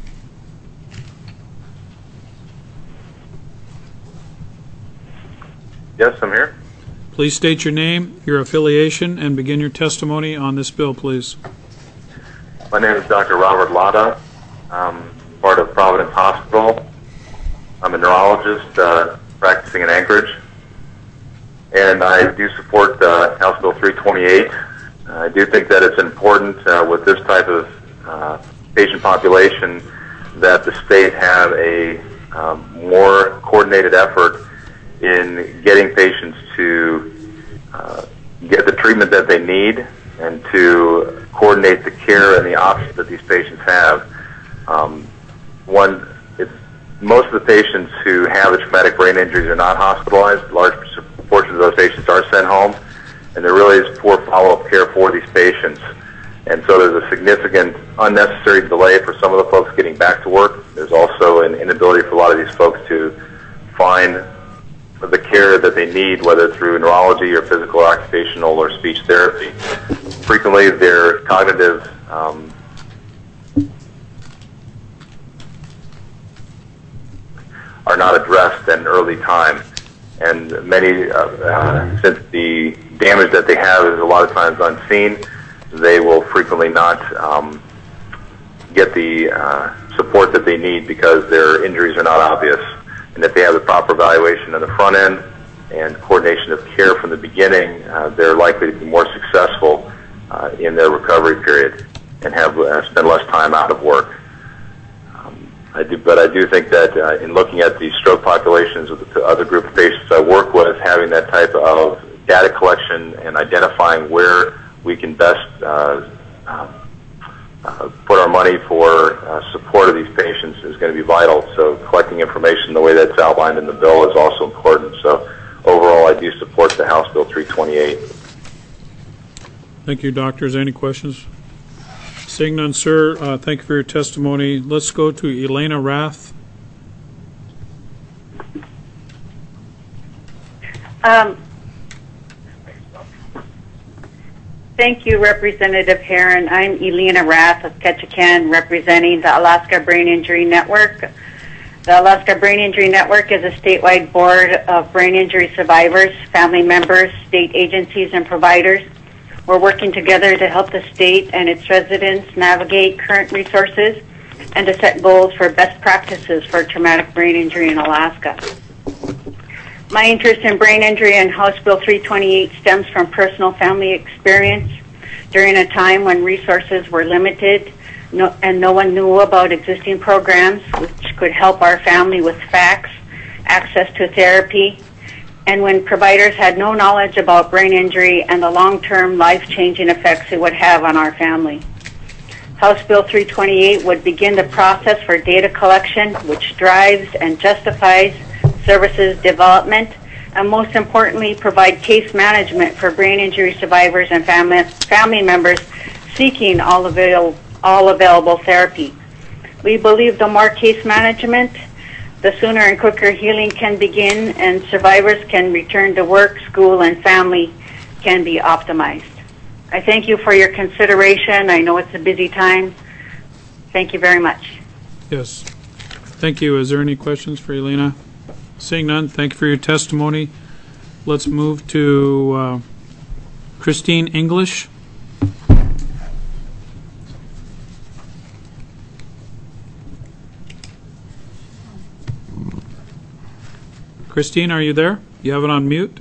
Yes, I'm here. Please state your name, your affiliation, and begin your testimony on this bill, please. My name is Doctor Robert Lada. I'm part of Providence Hospital. I'm a neurologist uh, practicing in Anchorage. And I do support uh, House Bill three twenty-eight. Uh, I do think that it's important uh, with this type of uh, patient population that the state have a um, more coordinated effort in getting patients to uh, get the treatment that they need and to coordinate the care and the options that these patients have. Um, one, it's, most of the patients who have the traumatic brain injuries are not hospitalized. Large portion of those patients are sent home, and there really is poor follow-up care for these patients. And so there's a significant unnecessary delay for some of the folks getting back to work. There's also an inability for a lot of these folks to find the care that they need, whether through neurology or physical, or occupational, or speech therapy. Frequently, their cognitive um, are not addressed at an early time. And many, uh, uh, since the damage that they have is a lot of times unseen, they will frequently not um, get the uh, support that they need because their injuries are not obvious. And if they have the proper evaluation on the front end and coordination of care from the beginning, uh, they're likely to be more successful uh, in their recovery period and have uh, spend less time out of work. Um, I do, but I do think that uh, in looking at the stroke populations with the other group of patients I work with, having that type of data collection and identifying where we can best uh, uh, uh, put our money for uh, support of these patients is going to be vital. So collecting information the way that's outlined in the bill is also important. So overall, I do support the House Bill three twenty-eight. Thank you, doctors. Any questions? Seeing none, sir, uh, thank you for your testimony. Let's go to Elena Rath. Um, Thank you, Representative Herron. I'm Elena Rath of Ketchikan, representing the Alaska Brain Injury Network. The Alaska Brain Injury Network is a statewide board of brain injury survivors, family members, state agencies, and providers. We're working together to help the state and its residents navigate current resources and to set goals for best practices for traumatic brain injury in Alaska. My interest in brain injury and House Bill three twenty-eight stems from personal family experience during a time when resources were limited no, and no one knew about existing programs which could help our family with facts, access to therapy, and when providers had no knowledge about brain injury and the long-term life-changing effects it would have on our family. House Bill three twenty-eight would begin the process for data collection, which drives and justifies services development, and most importantly, provide case management for brain injury survivors and family, family members seeking all available, all available therapy. We believe the more case management, the sooner and quicker healing can begin and survivors can return to work, school, and family can be optimized. I thank you for your consideration. I know it's a busy time. Thank you very much. Yes. Thank you. Is there any questions for Elena? Seeing none, thank you for your testimony. Let's move to uh, Christine English. Christine, are you there? You have it on mute.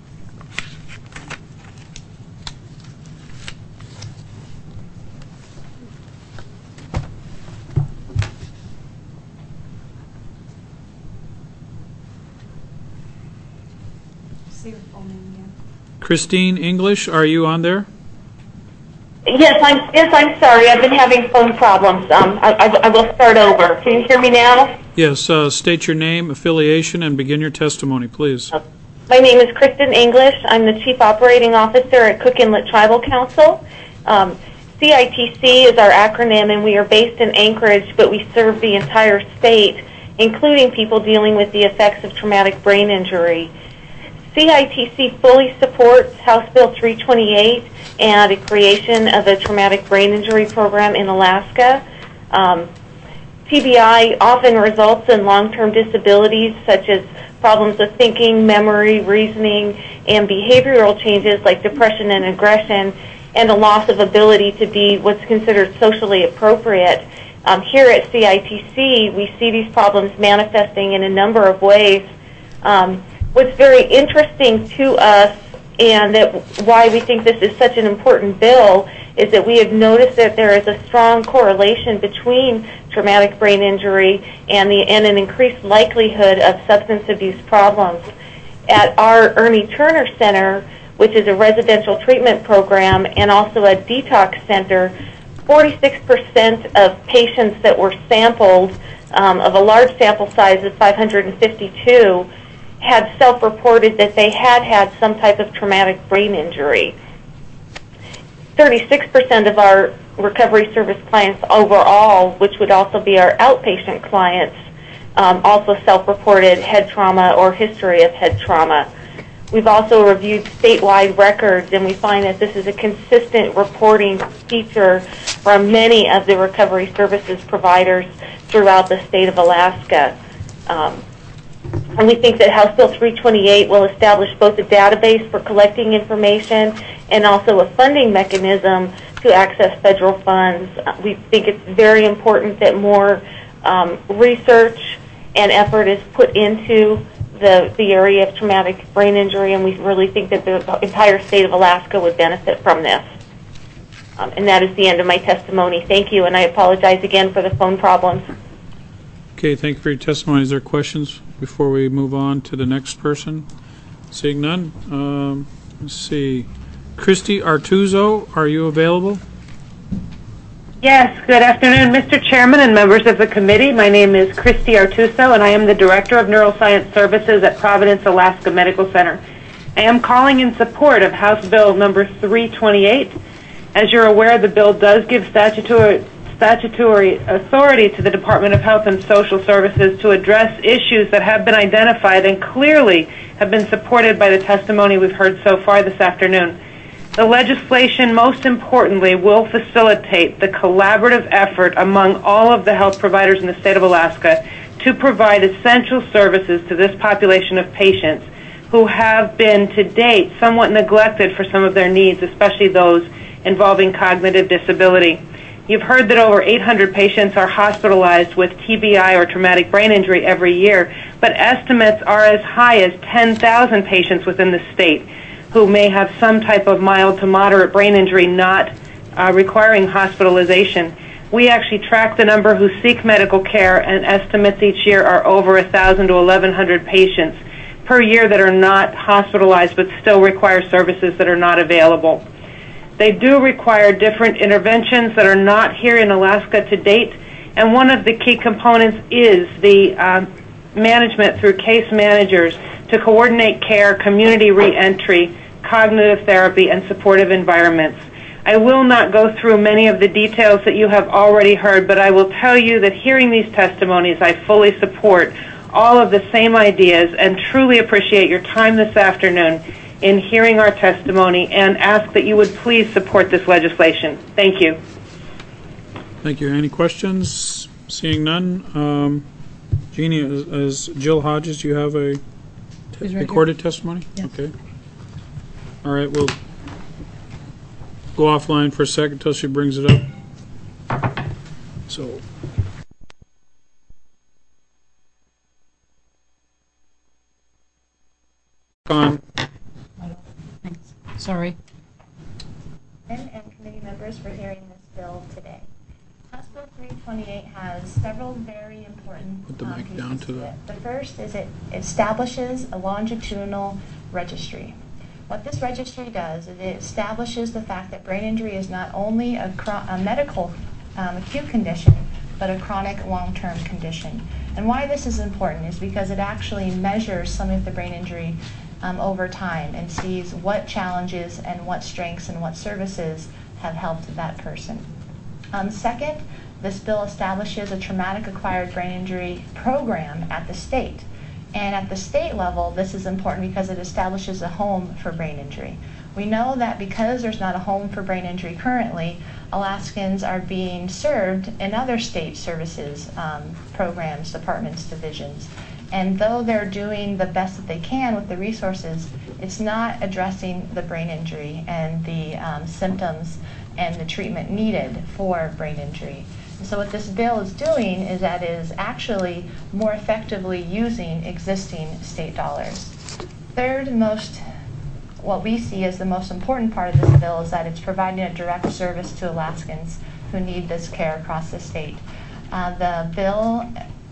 Christine English, are you on there? Yes, I'm. Yes, I'm sorry. I've been having phone problems. Um, I, I, I will start over. Can you hear me now? Yes. Uh, state your name, affiliation, and begin your testimony, please. My name is Kristen English. I'm the Chief Operating Officer at Cook Inlet Tribal Council. Um, C I T C is our acronym, and we are based in Anchorage, but we serve the entire state, including people dealing with the effects of traumatic brain injury. C I T C fully supports House Bill three twenty-eight and the creation of a traumatic brain injury program in Alaska. Um, T B I often results in long-term disabilities such as problems with thinking, memory, reasoning, and behavioral changes like depression and aggression, and a loss of ability to be what's considered socially appropriate. Um, here at C I T C, we see these problems manifesting in a number of ways. Um, what's very interesting to us and that why we think this is such an important bill is that we have noticed that there is a strong correlation between traumatic brain injury and, the, and an increased likelihood of substance abuse problems. At our Ernie Turner Center, which is a residential treatment program and also a detox center, forty-six percent of patients that were sampled, um, of a large sample size of five hundred fifty-two, had self-reported that they had had some type of traumatic brain injury. thirty-six percent of our recovery service clients overall, which would also be our outpatient clients, um, also self-reported head trauma or history of head trauma. We've also reviewed statewide records, and we find that this is a consistent reporting feature from many of the recovery services providers throughout the state of Alaska. Um, and we think that House Bill three twenty-eight will establish both a database for collecting information and also a funding mechanism to access federal funds. Uh, we think it's very important that more um, research and effort is put into the, the area of traumatic brain injury, and we really think that the entire state of Alaska would benefit from this. Um, and that is the end of my testimony. Thank you, and I apologize again for the phone problems. Okay, thank you for your testimony. Is there questions before we move on to the next person? Seeing none, um, let's see. Christy Artuzo, are you available? Yes, good afternoon, Mister Chairman and members of the committee. My name is Christy Artuso, and I am the Director of Neuroscience Services at Providence, Alaska Medical Center. I am calling in support of House Bill number three twenty-eight. As you're aware, the bill does give statutory, statutory authority to the Department of Health and Social Services to address issues that have been identified and clearly have been supported by the testimony we've heard so far this afternoon. The legislation, most importantly, will facilitate the collaborative effort among all of the health providers in the state of Alaska to provide essential services to this population of patients who have been, to date, somewhat neglected for some of their needs, especially those involving cognitive disability. You've heard that over eight hundred patients are hospitalized with T B I or traumatic brain injury every year, but estimates are as high as ten thousand patients within the state who may have some type of mild to moderate brain injury not uh, requiring hospitalization. We actually track the number who seek medical care, and estimates each year are over one thousand to eleven hundred patients per year that are not hospitalized but still require services that are not available. They do require different interventions that are not here in Alaska to date, and one of the key components is the uh, management through case managers to coordinate care, community reentry, cognitive therapy, and supportive environments. I will not go through many of the details that you have already heard, but I will tell you that hearing these testimonies, I fully support all of the same ideas and truly appreciate your time this afternoon in hearing our testimony, and ask that you would please support this legislation. Thank you. Thank you. Any questions? Seeing none. Um, Jeannie, as, as Jill Hodges, you have a te- recorded testimony? Yes. Okay. All right, we'll go offline for a second until she brings it up. So. On. Sorry. And, and committee members for hearing this bill today. House Bill three twenty-eight has several very important Put the um, mic pieces down to to the- it. The first is it establishes a longitudinal registry. What this registry does is it establishes the fact that brain injury is not only a, chro- a medical um, acute condition, but a chronic long-term condition. And why this is important is because it actually measures some of the brain injury um, over time and sees what challenges and what strengths and what services have helped that person. Um, second, this bill establishes a traumatic acquired brain injury program at the state. And at the state level, this is important because it establishes a home for brain injury. We know that because there's not a home for brain injury currently, Alaskans are being served in other state services, um, programs, departments, divisions. And though they're doing the best that they can with the resources, it's not addressing the brain injury and the um, symptoms and the treatment needed for brain injury. And so what this bill is doing is that it is actually more effectively using existing state dollars. Third most what we see as the most important part of this bill is that it's providing a direct service to Alaskans who need this care across the state. Uh, the bill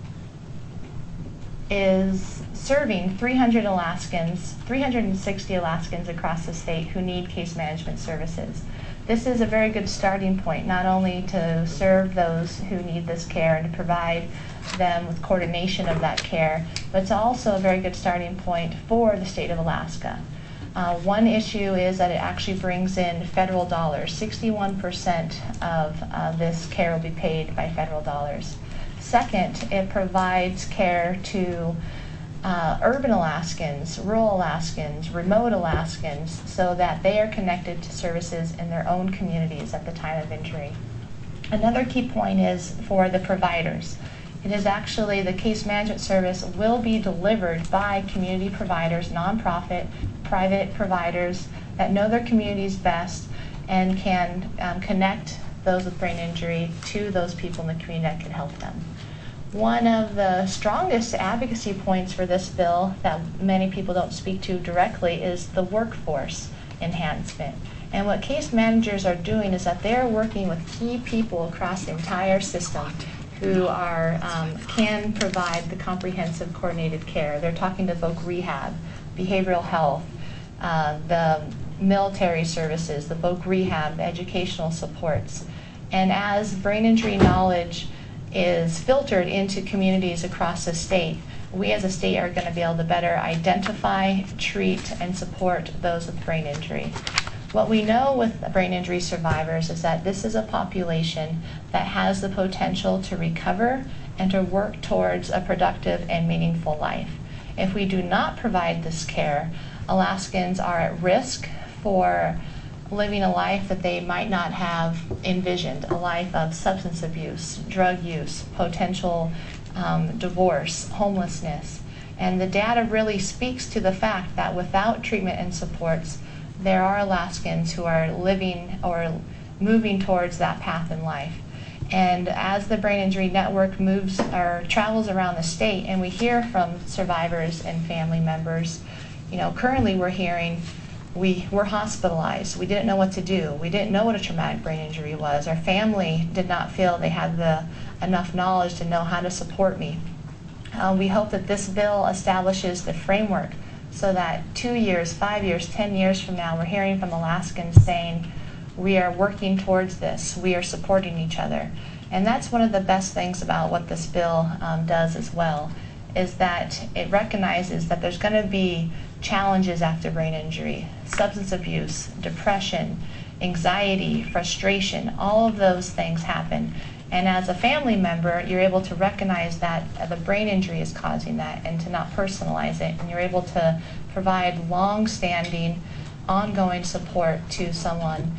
is serving three hundred Alaskans, three hundred sixty Alaskans across the state who need case management services. This is a very good starting point, not only to serve those who need this care and to provide them with coordination of that care, but it's also a very good starting point for the state of Alaska. Uh, one issue is that it actually brings in federal dollars. sixty-one percent of uh, this care will be paid by federal dollars. Second, it provides care to uh, urban Alaskans, rural Alaskans, remote Alaskans, so that they are connected to services in their own communities at the time of injury. Another key point is for the providers. It is actually the case management service will be delivered by community providers, nonprofit, private providers that know their communities best and can um, connect those with brain injury to those people in the community that can help them. One of the strongest advocacy points for this bill that many people don't speak to directly is the workforce enhancement. And what case managers are doing is that they're working with key people across the entire system who are um, can provide the comprehensive coordinated care. They're talking to voc rehab, behavioral health, uh, the military services, the voc rehab, the educational supports. And as brain injury knowledge is filtered into communities across the state, we as a state are going to be able to better identify, treat, and support those with brain injury. What we know with brain injury survivors is that this is a population that has the potential to recover and to work towards a productive and meaningful life. If we do not provide this care, Alaskans are at risk for living a life that they might not have envisioned, a life of substance abuse, drug use, potential um, divorce, homelessness. And the data really speaks to the fact that without treatment and supports, there are Alaskans who are living or moving towards that path in life. And as the Brain Injury Network moves or travels around the state, and we hear from survivors and family members, you know, currently we're hearing we were hospitalized. We didn't know what to do. We didn't know what a traumatic brain injury was. Our family did not feel they had the enough knowledge to know how to support me. Uh, we hope that this bill establishes the framework so that two years, five years, ten years from now, we're hearing from Alaskans saying, we are working towards this, we are supporting each other. And that's one of the best things about what this bill um, does as well, is that it recognizes that there's going to be challenges after brain injury, substance abuse, depression, anxiety, frustration, all of those things happen. And as a family member, you're able to recognize that the brain injury is causing that and to not personalize it. And you're able to provide long-standing, ongoing support to someone.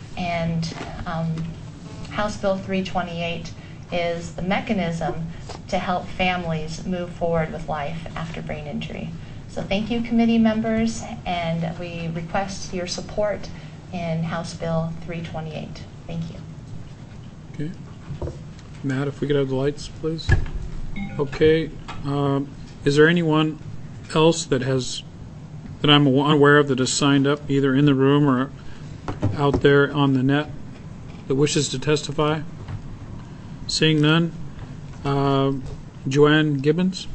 And um, House Bill three twenty-eight is the mechanism to help families move forward with life after brain injury. So thank you, committee members, and we request your support in House Bill three twenty-eight. Thank you. Okay. Matt, if we could have the lights, please. Okay. Um, is there anyone else that has, that I'm unaware of, that has signed up either in the room or out there on the net that wishes to testify? Seeing none. Uh, Joanne Gibbons.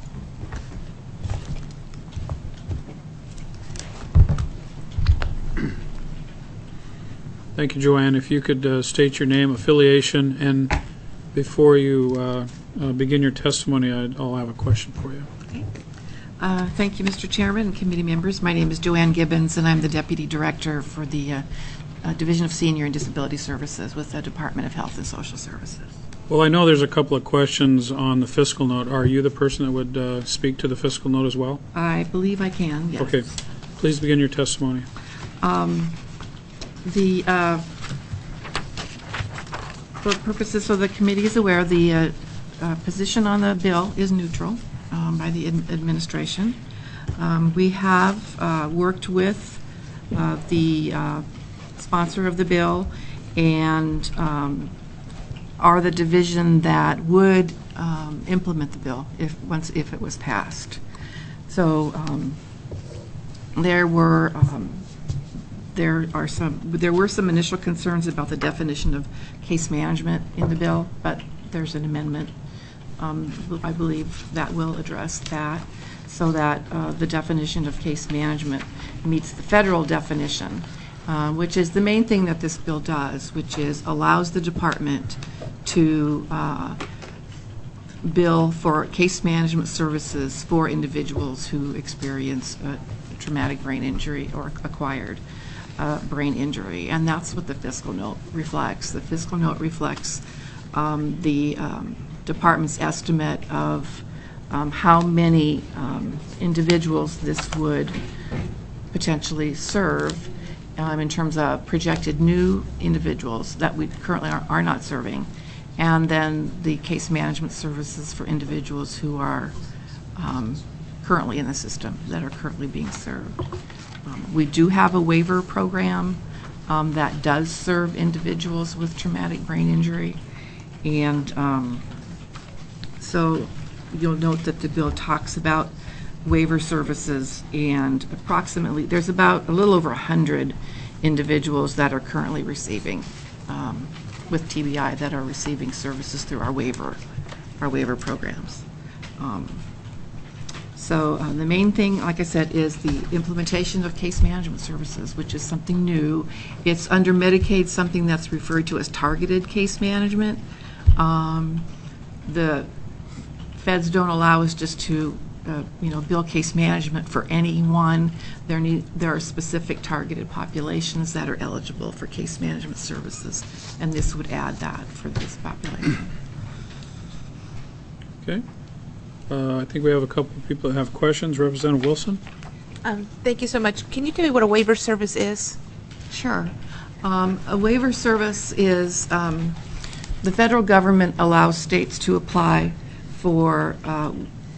Thank you, Joanne. If you could uh, state your name, affiliation, and before you uh, uh, begin your testimony, I'd, I'll have a question for you. Okay. Uh, thank you, Mister Chairman and committee members. My name is Joanne Gibbons, and I'm the Deputy Director for the uh, uh, Division of Senior and Disability Services with the Department of Health and Social Services. Well, I know there's a couple of questions on the fiscal note. Are you the person that would uh, speak to the fiscal note as well? I believe I can, yes. Okay. Please begin your testimony. Um, the, uh, for purposes so the committee is aware, the uh, uh, position on the bill is neutral um, by the ad administration. Um, we have uh, worked with uh, the uh, sponsor of the bill and um, are the division that would um, implement the bill if once if it was passed. So um, there were um, there are some, there were some initial concerns about the definition of case management in the bill, but there's an amendment, um, I believe, that will address that, so that uh, the definition of case management meets the federal definition, uh, which is the main thing that this bill does, which is allows the department to uh, bill for case management services for individuals who experience a traumatic brain injury or acquired uh, brain injury. And that's what the fiscal note reflects. The fiscal note reflects um, the um, department's estimate of um, how many um, individuals this would potentially serve um, in terms of projected new individuals that we currently are, are not serving, and then the case management services for individuals who are um, currently in the system, that are currently being served. Um, we do have a waiver program um, that does serve individuals with traumatic brain injury, and um, so you'll note that the bill talks about waiver services, and approximately, there's about a little over one hundred individuals that are currently receiving um, with T B I that are receiving services through our waiver, our waiver programs. Um, so uh, the main thing, like I said, is the implementation of case management services, which is something new. It's under Medicaid, something that's referred to as targeted case management. Um, the feds don't allow us just to, uh, you know, bill case management for anyone. There need there are specific targeted populations that are eligible for case management services, and this would add that for this population. Okay. Uh, I think we have a couple of people that have questions. Representative Wilson? Um, thank you so much. Can you tell me what a waiver service is? Sure. Um, a waiver service is um, the federal government allows states to apply for uh,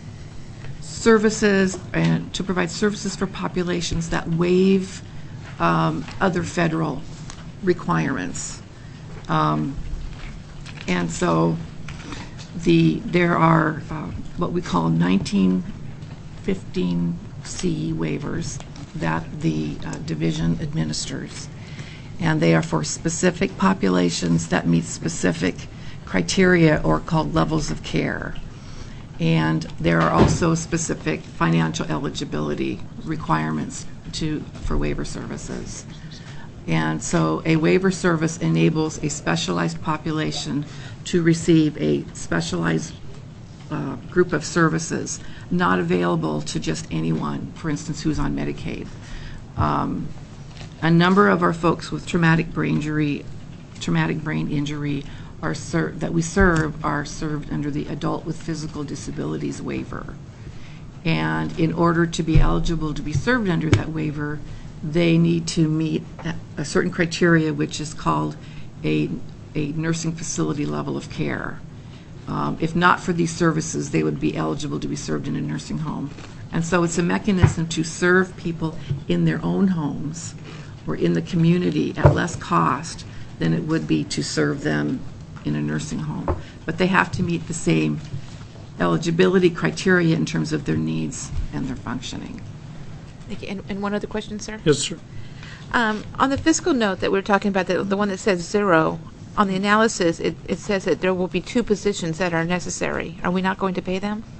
services and to provide services for populations that waive um, other federal requirements. Um, and so the there are uh, what we call nineteen fifteen C waivers that the uh, division administers. And they are for specific populations that meet specific criteria or called levels of care. And there are also specific financial eligibility requirements to for waiver services. And so a waiver service enables a specialized population to receive a specialized uh, group of services not available to just anyone, for instance, who's on Medicaid. Um, a number of our folks with traumatic brain injury, traumatic brain injury are ser- that we serve are served under the Adult with Physical Disabilities waiver. And in order to be eligible to be served under that waiver, they need to meet a certain criteria, which is called a, a nursing facility level of care. Um, if not for these services, they would be eligible to be served in a nursing home. And so it's a mechanism to serve people in their own homes or in the community at less cost than it would be to serve them in a nursing home. But they have to meet the same eligibility criteria in terms of their needs and their functioning. Thank you. And, and one other question, sir? Yes, sir. Um, on the fiscal note that we we're talking about, the, the one that says zero, on the analysis, it, it says that there will be two positions that are necessary. Are we not going to pay them?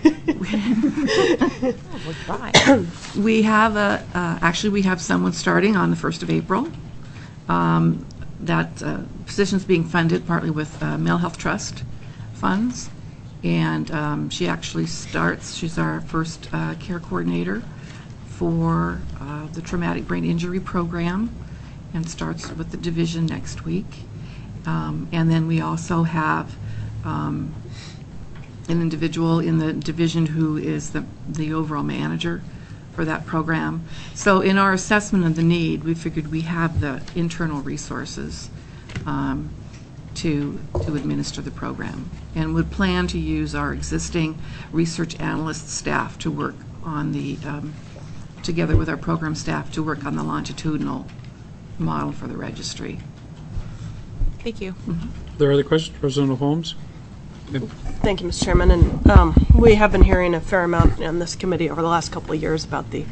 Oh, we'll try. We have a, uh, actually we have someone starting on the first of April. Um, that uh, position's being funded partly with uh, Mental Health Trust funds. And um, she actually starts, she's our first uh, care coordinator for uh, the traumatic brain injury program, and starts with the division next week. Um, and then we also have um, an individual in the division who is the, the overall manager for that program. So in our assessment of the need, we figured we have the internal resources um, to, to administer the program, and would plan to use our existing research analyst staff to work on the, um, together with our program staff, to work on the longitudinal model for the registry. Thank you. Mm-hmm. Are there other questions? Representative Holmes? Thank you, Mister Chairman. And um, we have been hearing a fair amount on this committee over the last couple of years about the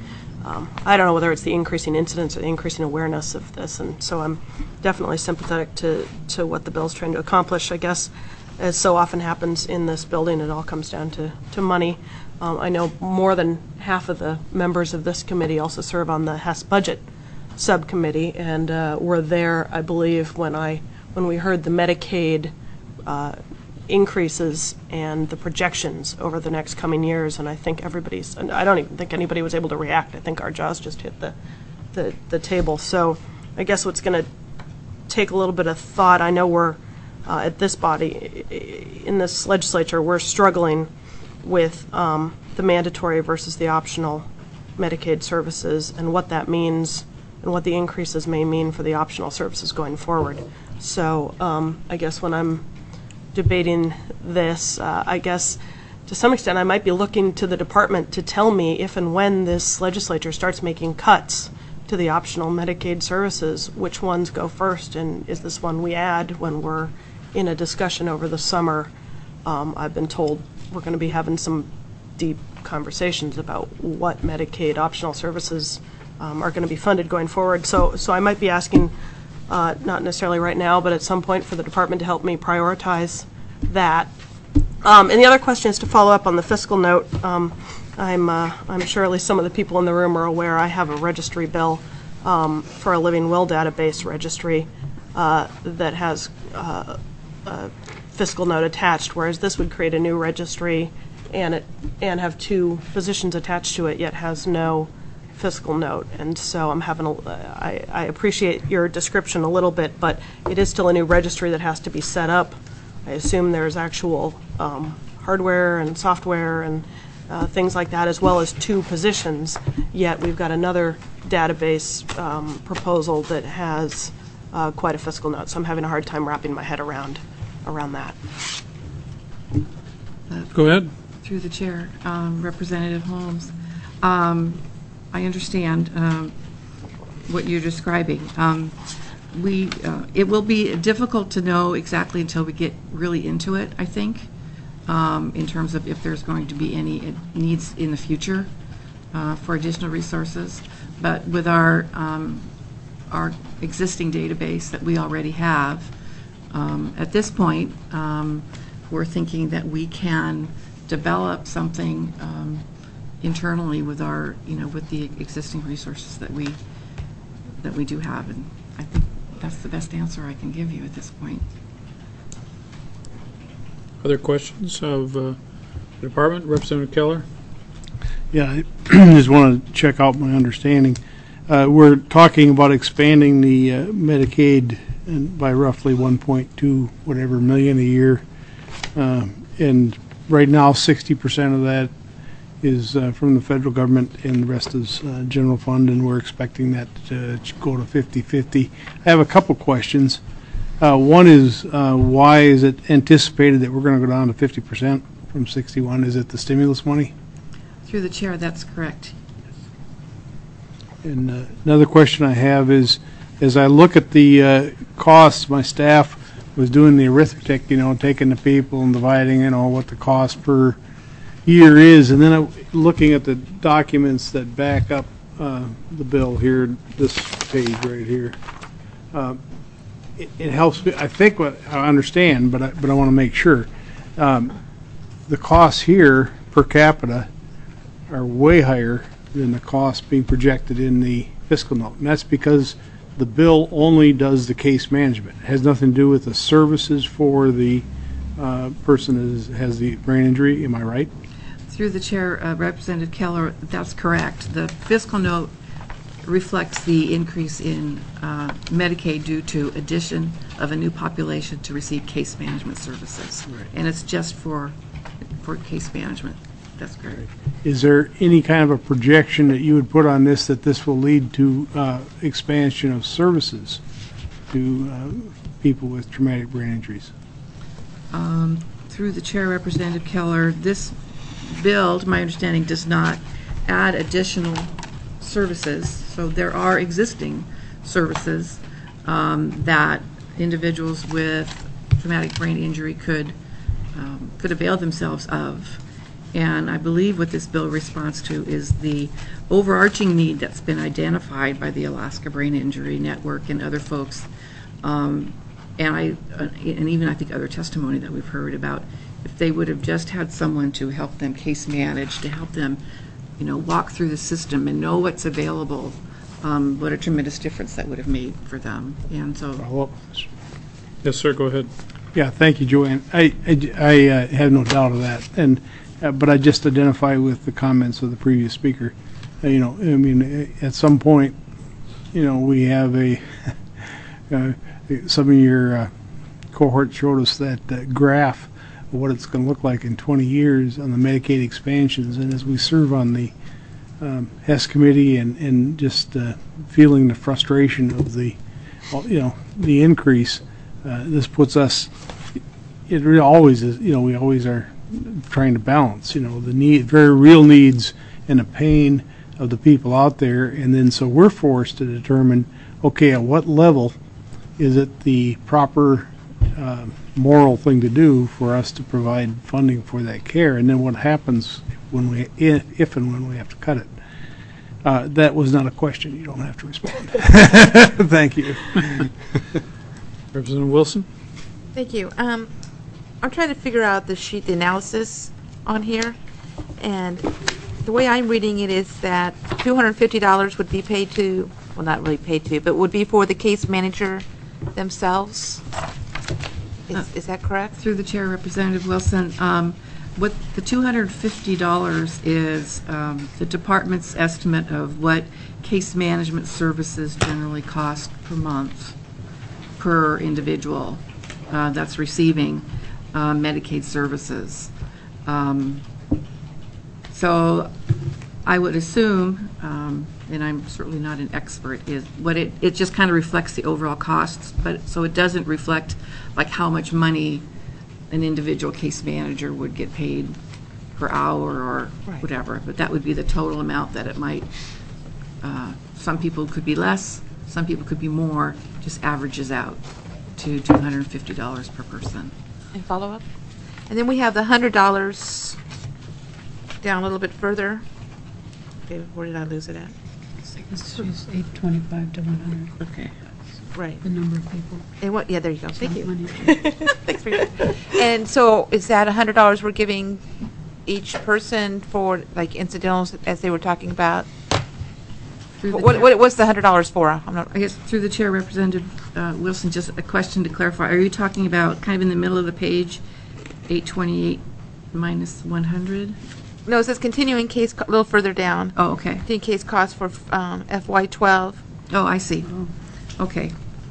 um, I don't know whether it's the increasing incidence or the increasing awareness of this, and so I'm definitely sympathetic to, to what the bill's trying to accomplish. I guess, as so often happens in this building, it all comes down to, to money. Um, I know more than half of the members of this committee also serve on the H E S budget subcommittee, and uh, were there, I believe, when I when we heard the Medicaid uh, increases and the projections over the next coming years. And I think everybody's, and I don't even think anybody was able to react. I think our jaws just hit the the, the table. So I guess what's going to take a little bit of thought. I know we're uh, at this body in this legislature, we're struggling with um, the mandatory versus the optional Medicaid services and what that means and what the increases may mean for the optional services going forward. So um, I guess when I'm debating this, uh, I guess to some extent I might be looking to the department to tell me if and when this legislature starts making cuts to the optional Medicaid services, which ones go first, and is this one we add when we're in a discussion over the summer? Um, I've been told we're going to be having some deep conversations about what Medicaid optional services um, are going to be funded going forward. So, so I might be asking, uh, not necessarily right now, but at some point for the department to help me prioritize that. Um, and the other question is to follow up on the fiscal note. Um, I'm, uh, I'm sure at least some of the people in the room are aware I have a registry bill um, for a living will database registry uh, that has uh, a fiscal note attached, whereas this would create a new registry and it and have two positions attached to it, yet has no fiscal note. And so I'm having a, I, I appreciate your description a little bit, but it is still a new registry that has to be set up. I assume there's actual um, hardware and software and uh, things like that, as well as two positions, yet we've got another database um, proposal that has uh, quite a fiscal note. So I'm having a hard time wrapping my head around around that. Uh, Go ahead. Through the chair, um, Representative Holmes, um, I understand um, what you're describing. Um, we, uh, it will be difficult to know exactly until we get really into it, I think, um, in terms of if there's going to be any needs in the future uh, for additional resources. But with our um, our existing database that we already have, um, at this point, um, we're thinking that we can develop something um, internally with our, you know, with the existing resources that we that we do have, and I think that's the best answer I can give you at this point. Other questions of uh, the department? Representative Keller? Yeah, I just want to check out my understanding. Uh, we're talking about expanding the uh, Medicaid and by roughly one point two whatever million a year, uh, and right now sixty percent of that is uh, from the federal government and the rest is uh, general fund, and we're expecting that to go to fifty fifty. I have a couple questions. Uh, one is uh, why is it anticipated that we're going to go down to fifty percent from sixty-one? Is it the stimulus money? Through the chair, that's correct. And uh, another question I have is, as I look at the uh, costs, my staff was doing the arithmetic, you know, taking the people and dividing, you know, what the cost per year is, and then I, looking at the documents that back up uh, the bill here, this page right here, uh, it, it helps me. I think what I understand, but I, but I want to make sure. Um, the costs here per capita are way higher than the cost being projected in the fiscal note, and that's because the bill only does the case management. It has nothing to do with the services for the uh, person that has the brain injury. Am I right? Through the chair, uh, Representative Keller, that's correct. The fiscal note reflects the increase in uh, Medicaid due to addition of a new population to receive case management services. Right. And it's just for for case management. That's correct. Is there any kind of a projection that you would put on this that this will lead to uh, expansion of services to uh, people with traumatic brain injuries? Um, through the chair, Representative Keller, this bill, to my understanding, does not add additional services. So there are existing services um, that individuals with traumatic brain injury could um, could avail themselves of. And I believe what this bill responds to is the overarching need that's been identified by the Alaska Brain Injury Network and other folks, um, and I, uh, and even I think other testimony that we've heard about, if they would have just had someone to help them case manage, to help them, you know, walk through the system and know what's available, um, what a tremendous difference that would have made for them. And so, Yes, sir, go ahead. Yeah, thank you, Joanne. I, I, I uh, have no doubt of that. And, uh, but I just identify with the comments of the previous speaker. Uh, you know, I mean, at some point, you know, we have a, uh, some of your uh, cohort showed us that uh, graph of what it's going to look like in twenty years on the Medicaid expansions. And as we serve on the um, Hess committee and, and just uh, feeling the frustration of the, you know, the increase, Uh, this puts us, it really always is, you know, we always are trying to balance, you know, the need, very real needs and the pain of the people out there. And then so we're forced to determine, okay, at what level is it the proper uh, moral thing to do for us to provide funding for that care? And then what happens when we, if and when we have to cut it? Uh, that was not a question. You don't have to respond. Thank you. Representative Wilson? Thank you. Um, I'm trying to figure out the sheet, the analysis on here, and the way I'm reading it is that two hundred fifty dollars would be paid to, well, not really paid to, but would be for the case manager themselves. Is, Uh, is that correct? Through the chair, Representative Wilson, um, what the two hundred fifty dollars is um, the department's estimate of what case management services generally cost per month per individual uh, that's receiving uh, Medicaid services. Um, so I would assume, um, and I'm certainly not an expert, is what it, it just kind of reflects the overall costs, but so it doesn't reflect like how much money an individual case manager would get paid per hour or Right. whatever, but that would be the total amount that it might, uh, some people could be less, some people could be more, just averages out to two hundred fifty dollars per person. And follow up? And then we have the one hundred dollars down a little bit further. Okay, where did I lose it at? It's eight twenty-five to one hundred. Okay. Right. The number of people. And what, yeah, there you go. Thank you. Money. Thanks for your, and so is that one hundred dollars we're giving each person for like incidentals as they were talking about? Through the What, chair- what, what's the one hundred dollars for? I'm not, I guess through the chair, Representative uh, Wilson, just a question to clarify. Are you talking about kind of in the middle of the page, eight twenty-eight minus one hundred? no, it says continuing case, co- a little further down. Oh, okay. Continuing case costs for um, F Y twelve. Oh, I see. Okay.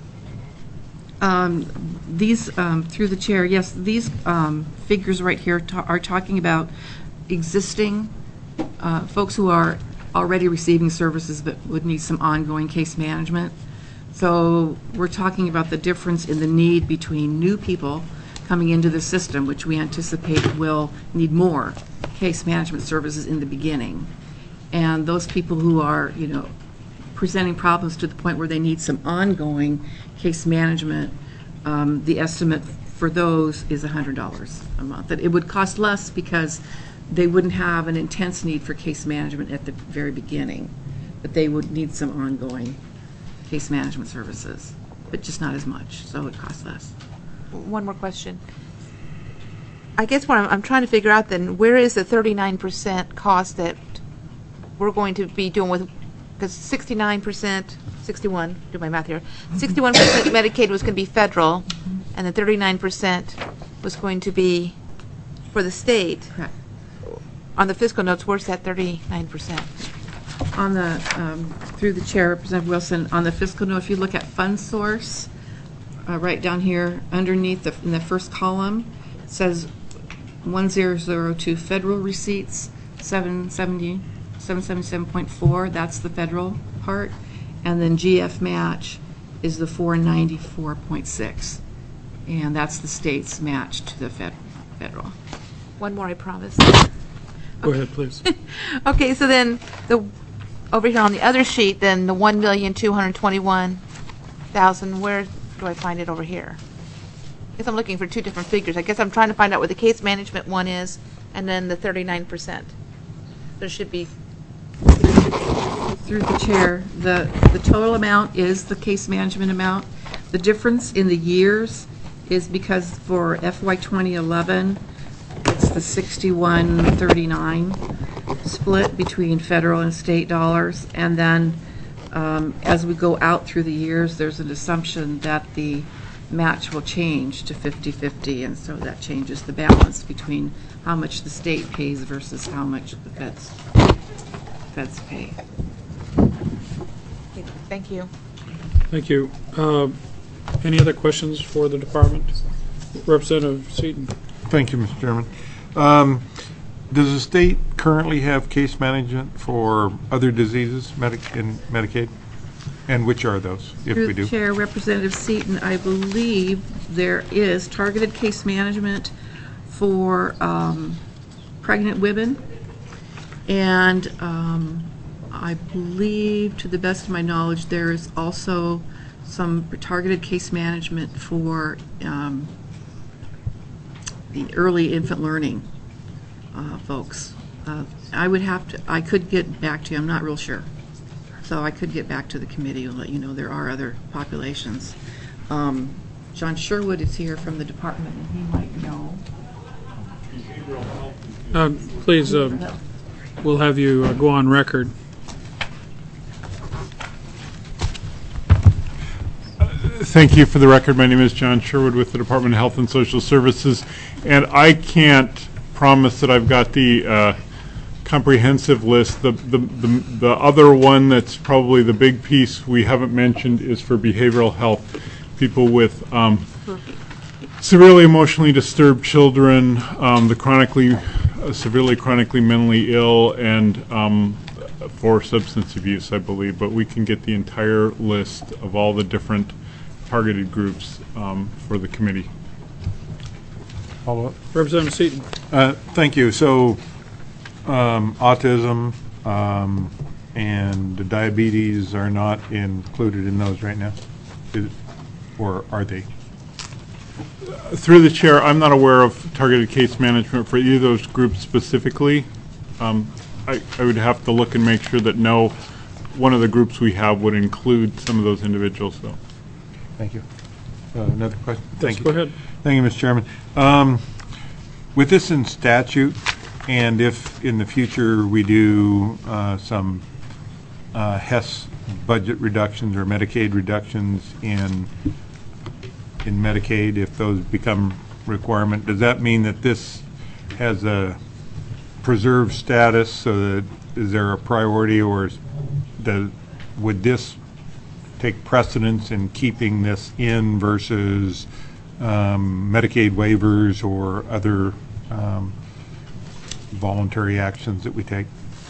Um, These, um, through the chair, yes, these um, figures right here ta- are talking about existing uh, folks who are already receiving services but would need some ongoing case management. So we're talking about the difference in the need between new people coming into the system, which we anticipate will need more case management services in the beginning, and those people who are, you know, presenting problems to the point where they need some ongoing case management. Um, the estimate for those is one hundred dollars a month. That it would cost less because they wouldn't have an intense need for case management at the very beginning, but they would need some ongoing case management services, but just not as much, so it costs less. One more question. I guess what I'm, I'm trying to figure out then, where is the thirty-nine percent cost that we're going to be doing with, because sixty-nine percent, sixty-one, do my math here, sixty-one percent Medicaid was going to be federal, and the thirty-nine percent was going to be for the state. Correct. On the fiscal notes, where's that thirty-nine percent? On the, um, through the chair, Representative Wilson, on the fiscal note, if you look at fund source, uh, right down here underneath the, in the first column, it says one zero zero two federal receipts, seven seventy, seven seventy-seven point four, that's the federal part, and then G F match is the four ninety-four point six, and that's the state's match to the fed, federal. One more, I promise. Go ahead, please. Okay, so then the over here on the other sheet, then the one million two hundred twenty-one thousand. Where do I find it over here? I guess I'm looking for two different figures. I guess I'm trying to find out what the case management one is and then the thirty-nine percent. There should be, Through the chair, the, the total amount is the case management amount. The difference in the years is because for F Y twenty eleven, it's the sixty-one thirty-nine split between federal and state dollars. And then um, as we go out through the years, there's an assumption that the match will change to fifty fifty, and so that changes the balance between how much the state pays versus how much the feds, feds pay. thank you. Thank you. Uh, Any other questions for the department? Representative Seaton. Thank you, Mister Chairman. Um, does the state currently have case management for other diseases Medic in Medicaid? And which are those, if Through we do? the chair, Representative Seaton, I believe there is targeted case management for um, pregnant women, and um, I believe, to the best of my knowledge, there is also some targeted case management for um, the early infant learning uh, folks. Uh, I would have to, I could get back to you, I'm not real sure. So I could get back to the committee and let you know there are other populations. Um, John Sherwood is here from the department, and he might know. Uh, Please, uh, we'll have you uh, go on record. Thank you. For the record, my name is John Sherwood with the Department of Health and Social Services, and I can't promise that I've got the uh, comprehensive list. The, the, the, the other one that's probably the big piece we haven't mentioned is for behavioral health. People with um, severely emotionally disturbed children, um, the chronically, uh, severely chronically mentally ill, and um, for substance abuse, I believe. But we can get the entire list of all the different targeted groups um, for the committee. Follow up? Representative Seaton. Uh, thank you. So, um, autism um, and the diabetes are not included in those right now? Is, or are they? Through the chair, I'm not aware of targeted case management for either of those groups specifically. Um, I, I would have to look and make sure that no one of the groups we have would include some of those individuals, though. Thank you. Uh, another question? Thank Yes, you. go ahead. Thank you, Mister Chairman. Um, with this in statute, and if in the future we do uh, some uh, Hess budget reductions or Medicaid reductions in in Medicaid, if those become requirement, does that mean that this has a preserved status? So that is there a priority, or is, does, would this take precedence in keeping this in versus um, Medicaid waivers or other um, voluntary actions that we take?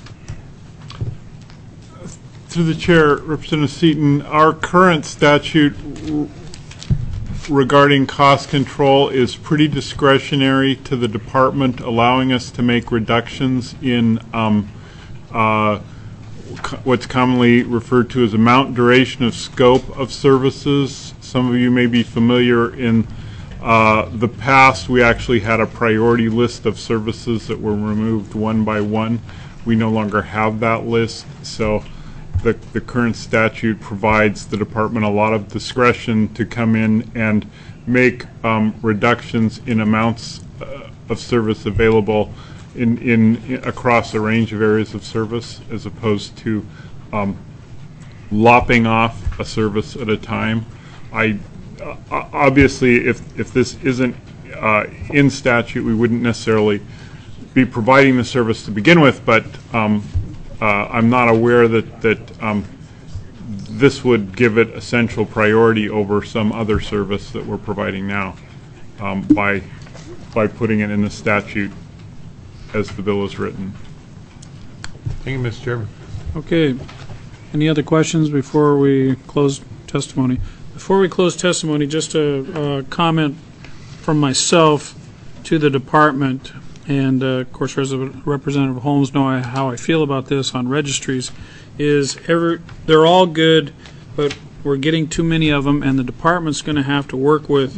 Through the chair, Representative Seaton, our current statute regarding cost control is pretty discretionary to the department, allowing us to make reductions in um, uh, what's commonly referred to as amount, duration of scope of services. Some of you may be familiar in uh, the past we actually had a priority list of services that were removed one by one. We no longer have that list, so the, the current statute provides the department a lot of discretion to come in and make um, reductions in amounts uh, of service available In, in, in across a range of areas of service, as opposed to um, lopping off a service at a time. I uh, obviously, if if this isn't uh, in statute, we wouldn't necessarily be providing the service to begin with. But um, uh, I'm not aware that that um, this would give it essential priority over some other service that we're providing now um, by by putting it in the statute as the bill is written. Thank you, Mister Chairman. Okay. Any other questions before we close testimony? Before we close testimony, just a, a comment from myself to the department, and uh, of course Representative Holmes know how I feel about this on registries, is every, they're all good, but we're getting too many of them, and the department's going to have to work with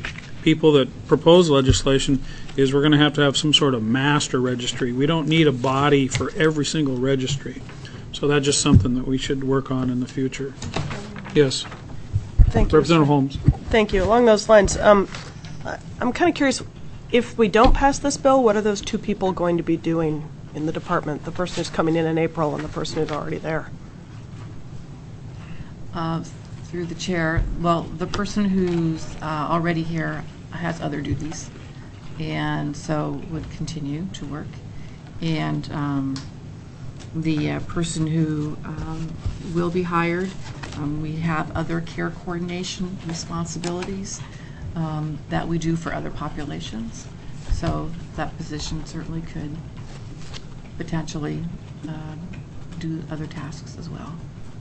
people that propose legislation is we're going to have to have some sort of master registry. We don't need a body for every single registry. So that's just something that we should work on in the future. Yes. Thank you. Representative Holmes. Thank you. Along those lines, um, I- I'm kind of curious, if we don't pass this bill, what are those two people going to be doing in the department? The person who's coming in in April and the person who's already there? Uh, Through the chair, well, the person who's uh, already here has other duties, and so would continue to work. And um, the uh, person who um, will be hired, um, we have other care coordination responsibilities um, that we do for other populations. So that position certainly could potentially uh, do other tasks as well.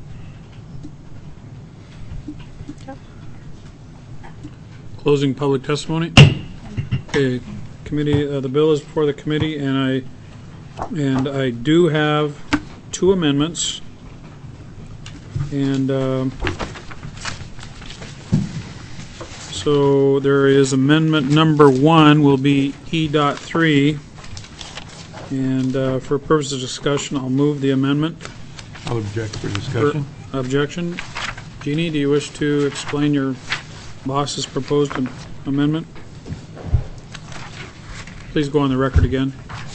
Closing public testimony. Okay, committee, uh, the bill is before the committee, and I, and I do have two amendments. And um, so there is amendment number one will be E dot three. And uh, for purposes of discussion, I'll move the amendment. I'll object for discussion. For objection. Jeannie, do you wish to explain your boss's proposed am- amendment? Please go on the record again.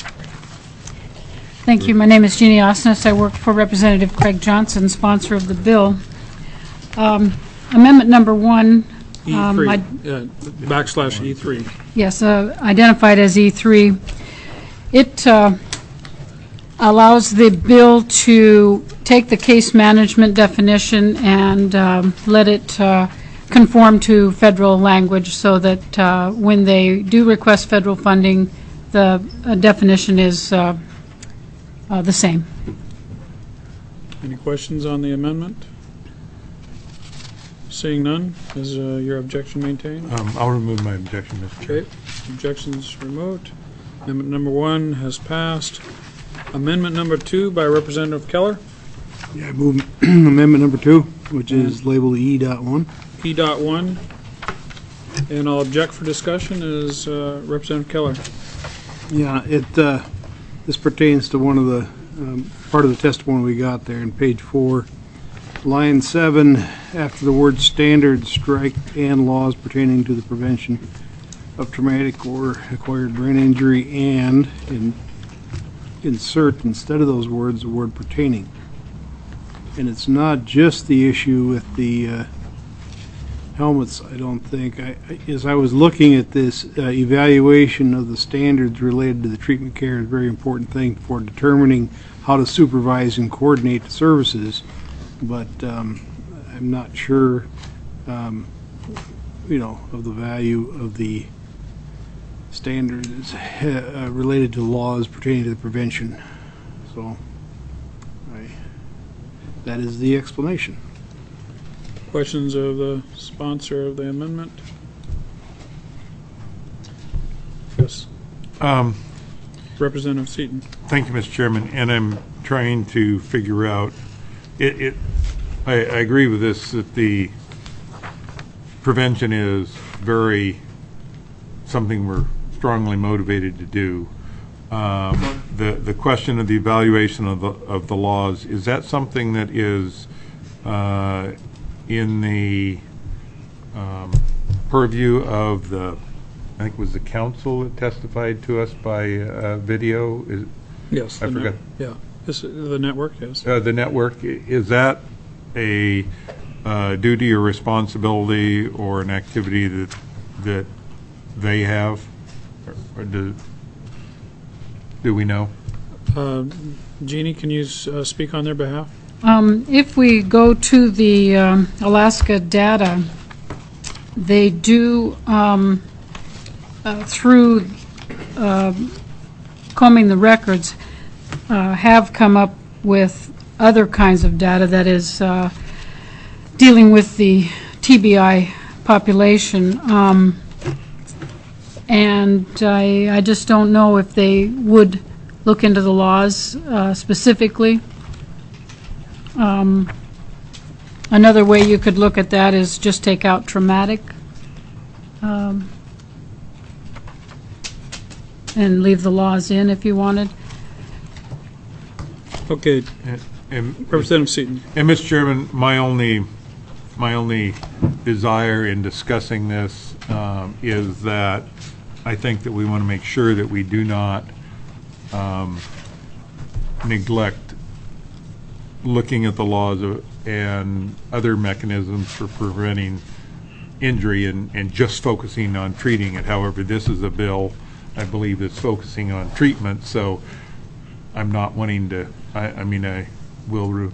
Thank you. My name is Jeannie Osnes. I work for Representative Craig Johnson, sponsor of the bill. Um, Amendment number one. um, E three, I- uh, backslash E three. Yes, uh, identified as E three. It uh, allows the bill to take the case management definition and um, let it uh, conform to federal language so that uh, when they do request federal funding, the uh, definition is uh, uh, the same. Any questions on the amendment? Seeing none, is uh, your objection maintained? Um, I'll remove my objection, Mister Chair. Okay, objections removed. Amendment number one has passed. Amendment number two by Representative Keller. Yeah, I move amendment number two, which is labeled E dot one. E dot one. And I'll object for discussion is uh, Representative Keller. Yeah, it, uh, this pertains to one of the, um, part of the testimony we got there in page four. Line seven, after the word standards, strike and laws pertaining to the prevention of traumatic or acquired brain injury, and in, insert instead of those words the word pertaining. And it's not just the issue with the uh, helmets, I don't think. I, I, as I was looking at this, uh, evaluation of the standards related to the treatment care is a very important thing for determining how to supervise and coordinate the services. But um, I'm not sure, um, you know, of the value of the standards uh, related to laws pertaining to the prevention. So I, that is the explanation. Questions of the sponsor of the amendment? Yes. Um, Representative Seaton. Thank you, Mister Chairman. And I'm trying to figure out, it, it I, I agree with this, that the prevention is very, something we're strongly motivated to do. Um, the, the question of the evaluation of the, of the laws, is that something that is uh, in the um, purview of the, I think it was the council that testified to us by uh, video? Is, Yes. I the forgot. net- Yeah, This- the network, yes. Uh, the network, i- is that a uh, duty or responsibility or an activity that that they have, or, or do do we know? Uh, Jeannie, can you s- uh, speak on their behalf? Um, If we go to the um, Alaska data, they do, um, uh, through uh, combing the records, uh, have come up with other kinds of data that is uh, dealing with the T B I population. Um, and I, I just don't know if they would look into the laws uh, specifically. Um, another way you could look at that is just take out traumatic. Um, and leave the laws in if you wanted. Okay. And- and- Representative Seaton. And, Mister Chairman, my only, my only desire in discussing this um, is that I think that we want to make sure that we do not um, neglect looking at the laws of, and other mechanisms for preventing injury and, and just focusing on treating it. However, this is a bill, I believe, that's focusing on treatment, so I'm not wanting to, I, I mean, I will, re-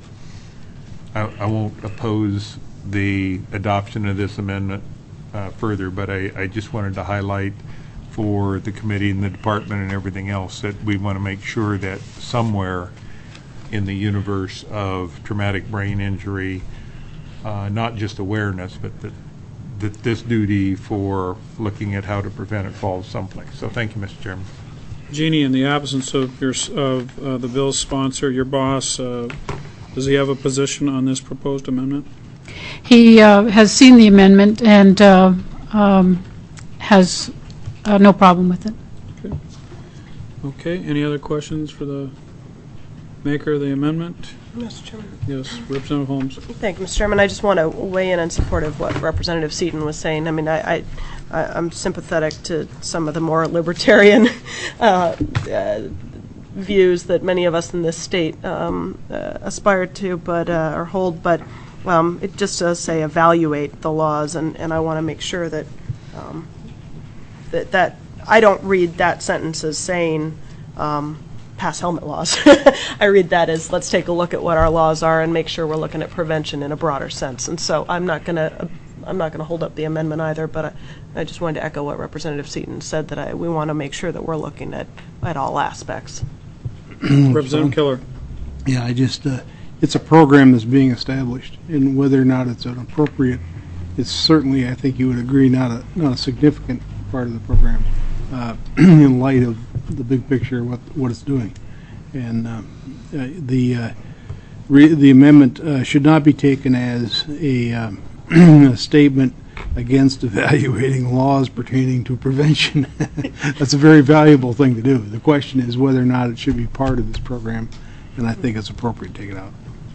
I, I won't oppose the adoption of this amendment uh, further, but I, I just wanted to highlight for the committee and the department and everything else that we want to make sure that somewhere in the universe of traumatic brain injury, uh, not just awareness, but that, that this duty for looking at how to prevent it falls someplace. So thank you, Mister Chairman. Jeannie, in the absence of your of uh, the bill's sponsor, your boss, uh, does he have a position on this proposed amendment? He uh, has seen the amendment and uh, um, has uh, no problem with it. Okay. Okay. Any other questions for the maker of the amendment? Mister Chairman. Yes, Representative Holmes. Thank you, Mister Chairman. I just want to weigh in in support of what Representative Seaton was saying. I mean, I, I, I I'm sympathetic to some of the more libertarian uh, uh, views that many of us in this state um, uh, aspire to, but uh, or hold. But um, it just does say evaluate the laws, and, and I want to make sure that um, that that I don't read that sentence as saying. Um, pass helmet laws. I read that as let's take a look at what our laws are and make sure we're looking at prevention in a broader sense. And so I'm not going to I'm not going to hold up the amendment either, but I, I just wanted to echo what Representative Seaton said, that I, we want to make sure that we're looking at, at all aspects. Representative Killer. Yeah, I just, uh, it's a program that's being established, and whether or not it's an appropriate, it's certainly, I think you would agree, not a, not a significant part of the program uh, in light of the big picture of what, what it's doing. And um, uh, the, uh, re the amendment uh, should not be taken as a, um, a statement against evaluating laws pertaining to prevention. That's a very valuable thing to do. The question is whether or not it should be part of this program, and I think it's appropriate to take it out.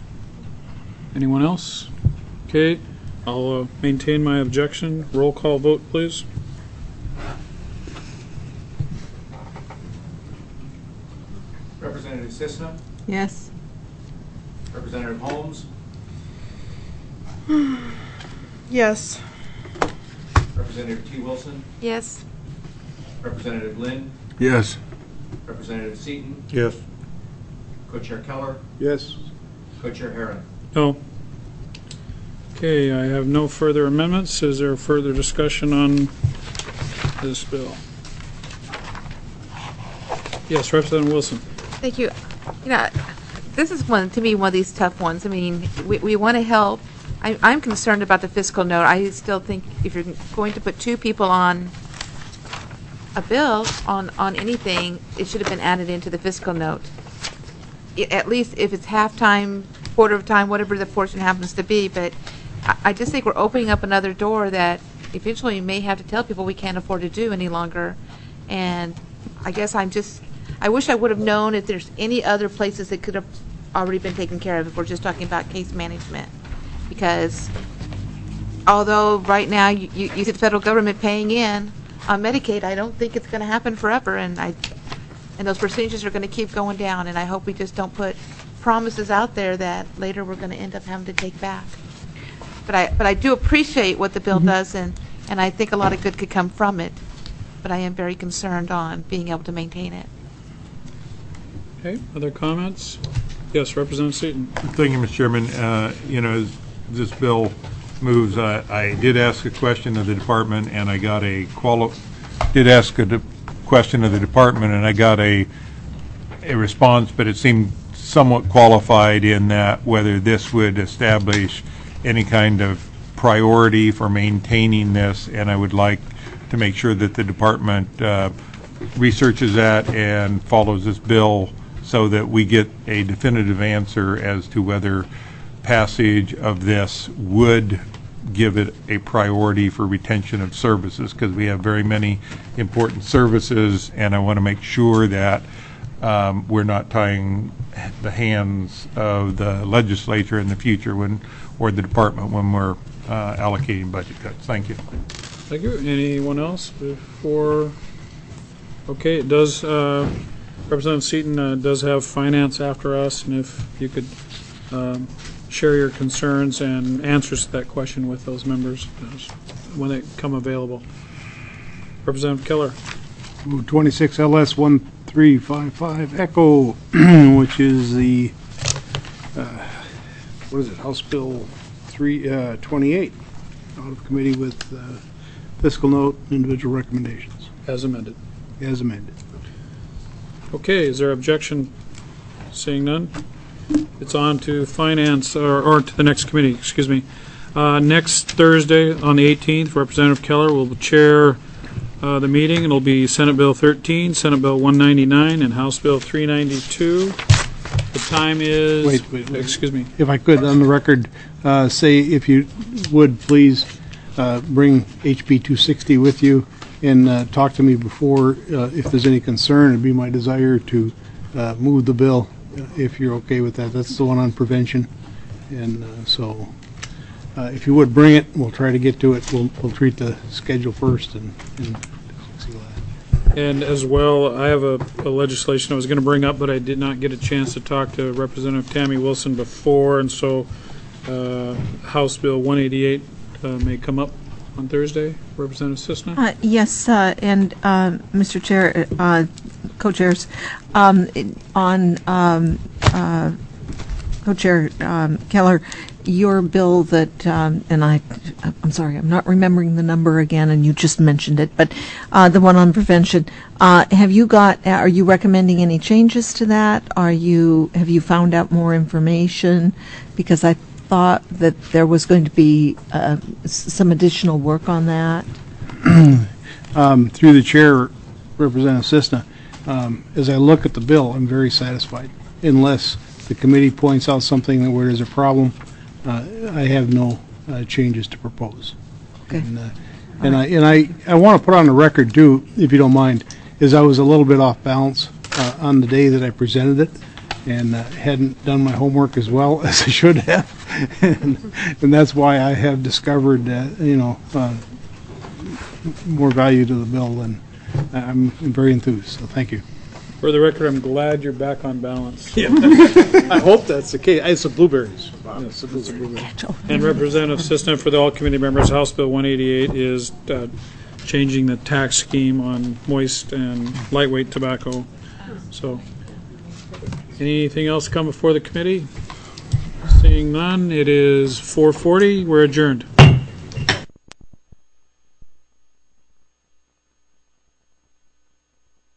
Anyone else? Okay, I'll uh, maintain my objection. Roll call vote, please. Representative Sisna, Yes. Representative Holmes, Yes. Representative T. Wilson, Yes. Representative Lynn, Yes. Representative Seaton, Yes. Co-Chair Keller, Yes. Co-Chair Herron. No. Okay, I have no further amendments. Is there further discussion on this bill? Yes, Representative Wilson. Thank you. You know, this is one, to me, one of these tough ones. I mean, we, we want to help. I, I'm concerned about the fiscal note. I still think if you're going to put two people on a bill, on, on anything, it should have been added into the fiscal note. I- At least if it's half-time, quarter of time, whatever the portion happens to be. But I, I just think we're opening up another door that eventually you may have to tell people we can't afford to do any longer. And I guess I'm just, I wish I would have known if there's any other places that could have already been taken care of if we're just talking about case management. Because although right now you, you, you see the federal government paying in on Medicaid, I don't think it's going to happen forever, and I and those percentages are going to keep going down, and I hope we just don't put promises out there that later we're going to end up having to take back. But I but I do appreciate what the bill mm-hmm. does, and, and I think a lot of good could come from it. But I am very concerned on being able to maintain it. Okay, other comments? Yes, Representative Seaton. Thank you, Mister Chairman. Uh, you know, as this bill moves, I, I did ask a question of the department, and I got a quali did ask a de question of the department, and I got a a response, but it seemed somewhat qualified in that whether this would establish any kind of priority for maintaining this, and I would like to make sure that the department uh, researches that and follows this bill so that we get a definitive answer as to whether passage of this would give it a priority for retention of services, because we have very many important services, and I want to make sure that um, we're not tying the hands of the legislature in the future when, or the department when we're uh, allocating budget cuts. Thank you. Thank you. Anyone else before? Okay, it does, uh, Representative Seaton uh, does have finance after us, and if you could um, share your concerns and answers to that question with those members uh, when they come available. Representative Keller. twenty-six L S one three five five Echo, which is the, uh, what is it, House Bill three twenty-eight, out of committee with uh, fiscal note and individual recommendations. As amended. As amended. Okay, is there objection? Seeing none? It's on to finance, or, or to the next committee, excuse me. Uh, next Thursday, on the eighteenth, Representative Keller will chair uh, the meeting. It'll be Senate Bill thirteen, Senate Bill one ninety-nine, and House Bill three ninety-two. The time is... Wait, wait, wait. Excuse me. If I could, on the record, uh, say, if you would, please uh, bring H B two sixty with you and uh, talk to me before, uh, if there's any concern. It'd be my desire to uh, move the bill, if you're okay with that. That's the one on prevention. And uh, so uh, if you would bring it, we'll try to get to it. We'll, we'll treat the schedule first. And, and And as well, I have a, a legislation I was going to bring up, but I did not get a chance to talk to Representative Tammy Wilson before, and so uh, House Bill one eighty-eight uh, may come up on Thursday. Representative Cisna? Uh, yes, uh, and uh, Mister Chair, uh, co-chairs, um, on um, uh, co-chair um, Keller, your bill that, um, and I, I'm sorry, I'm not remembering the number again, and you just mentioned it, but uh, the one on prevention, uh, have you got, are you recommending any changes to that? Are you, have you found out more information? Because I thought that there was going to be uh, s- some additional work on that. um, through the chair, Representative Cisna, um, as I look at the bill, I'm very satisfied, unless the committee points out something that where there's a problem. Uh, I have no uh, changes to propose. Okay. And, uh, and I and I, I want to put on the record too, if you don't mind, is I was a little bit off balance uh, on the day that I presented it, and uh, hadn't done my homework as well as I should have, and, and that's why I have discovered uh, you know uh, more value to the bill, and I'm very enthused. So thank you. For the record, I'm glad you're back on balance. Yeah. I hope that's the case. It's the blueberries. Yes, it's the blueberries. And Representative Cisna, for the all committee members, House Bill one eighty-eight is uh, changing the tax scheme on moist and lightweight tobacco. So, anything else come before the committee? Seeing none, it is four forty. We're adjourned.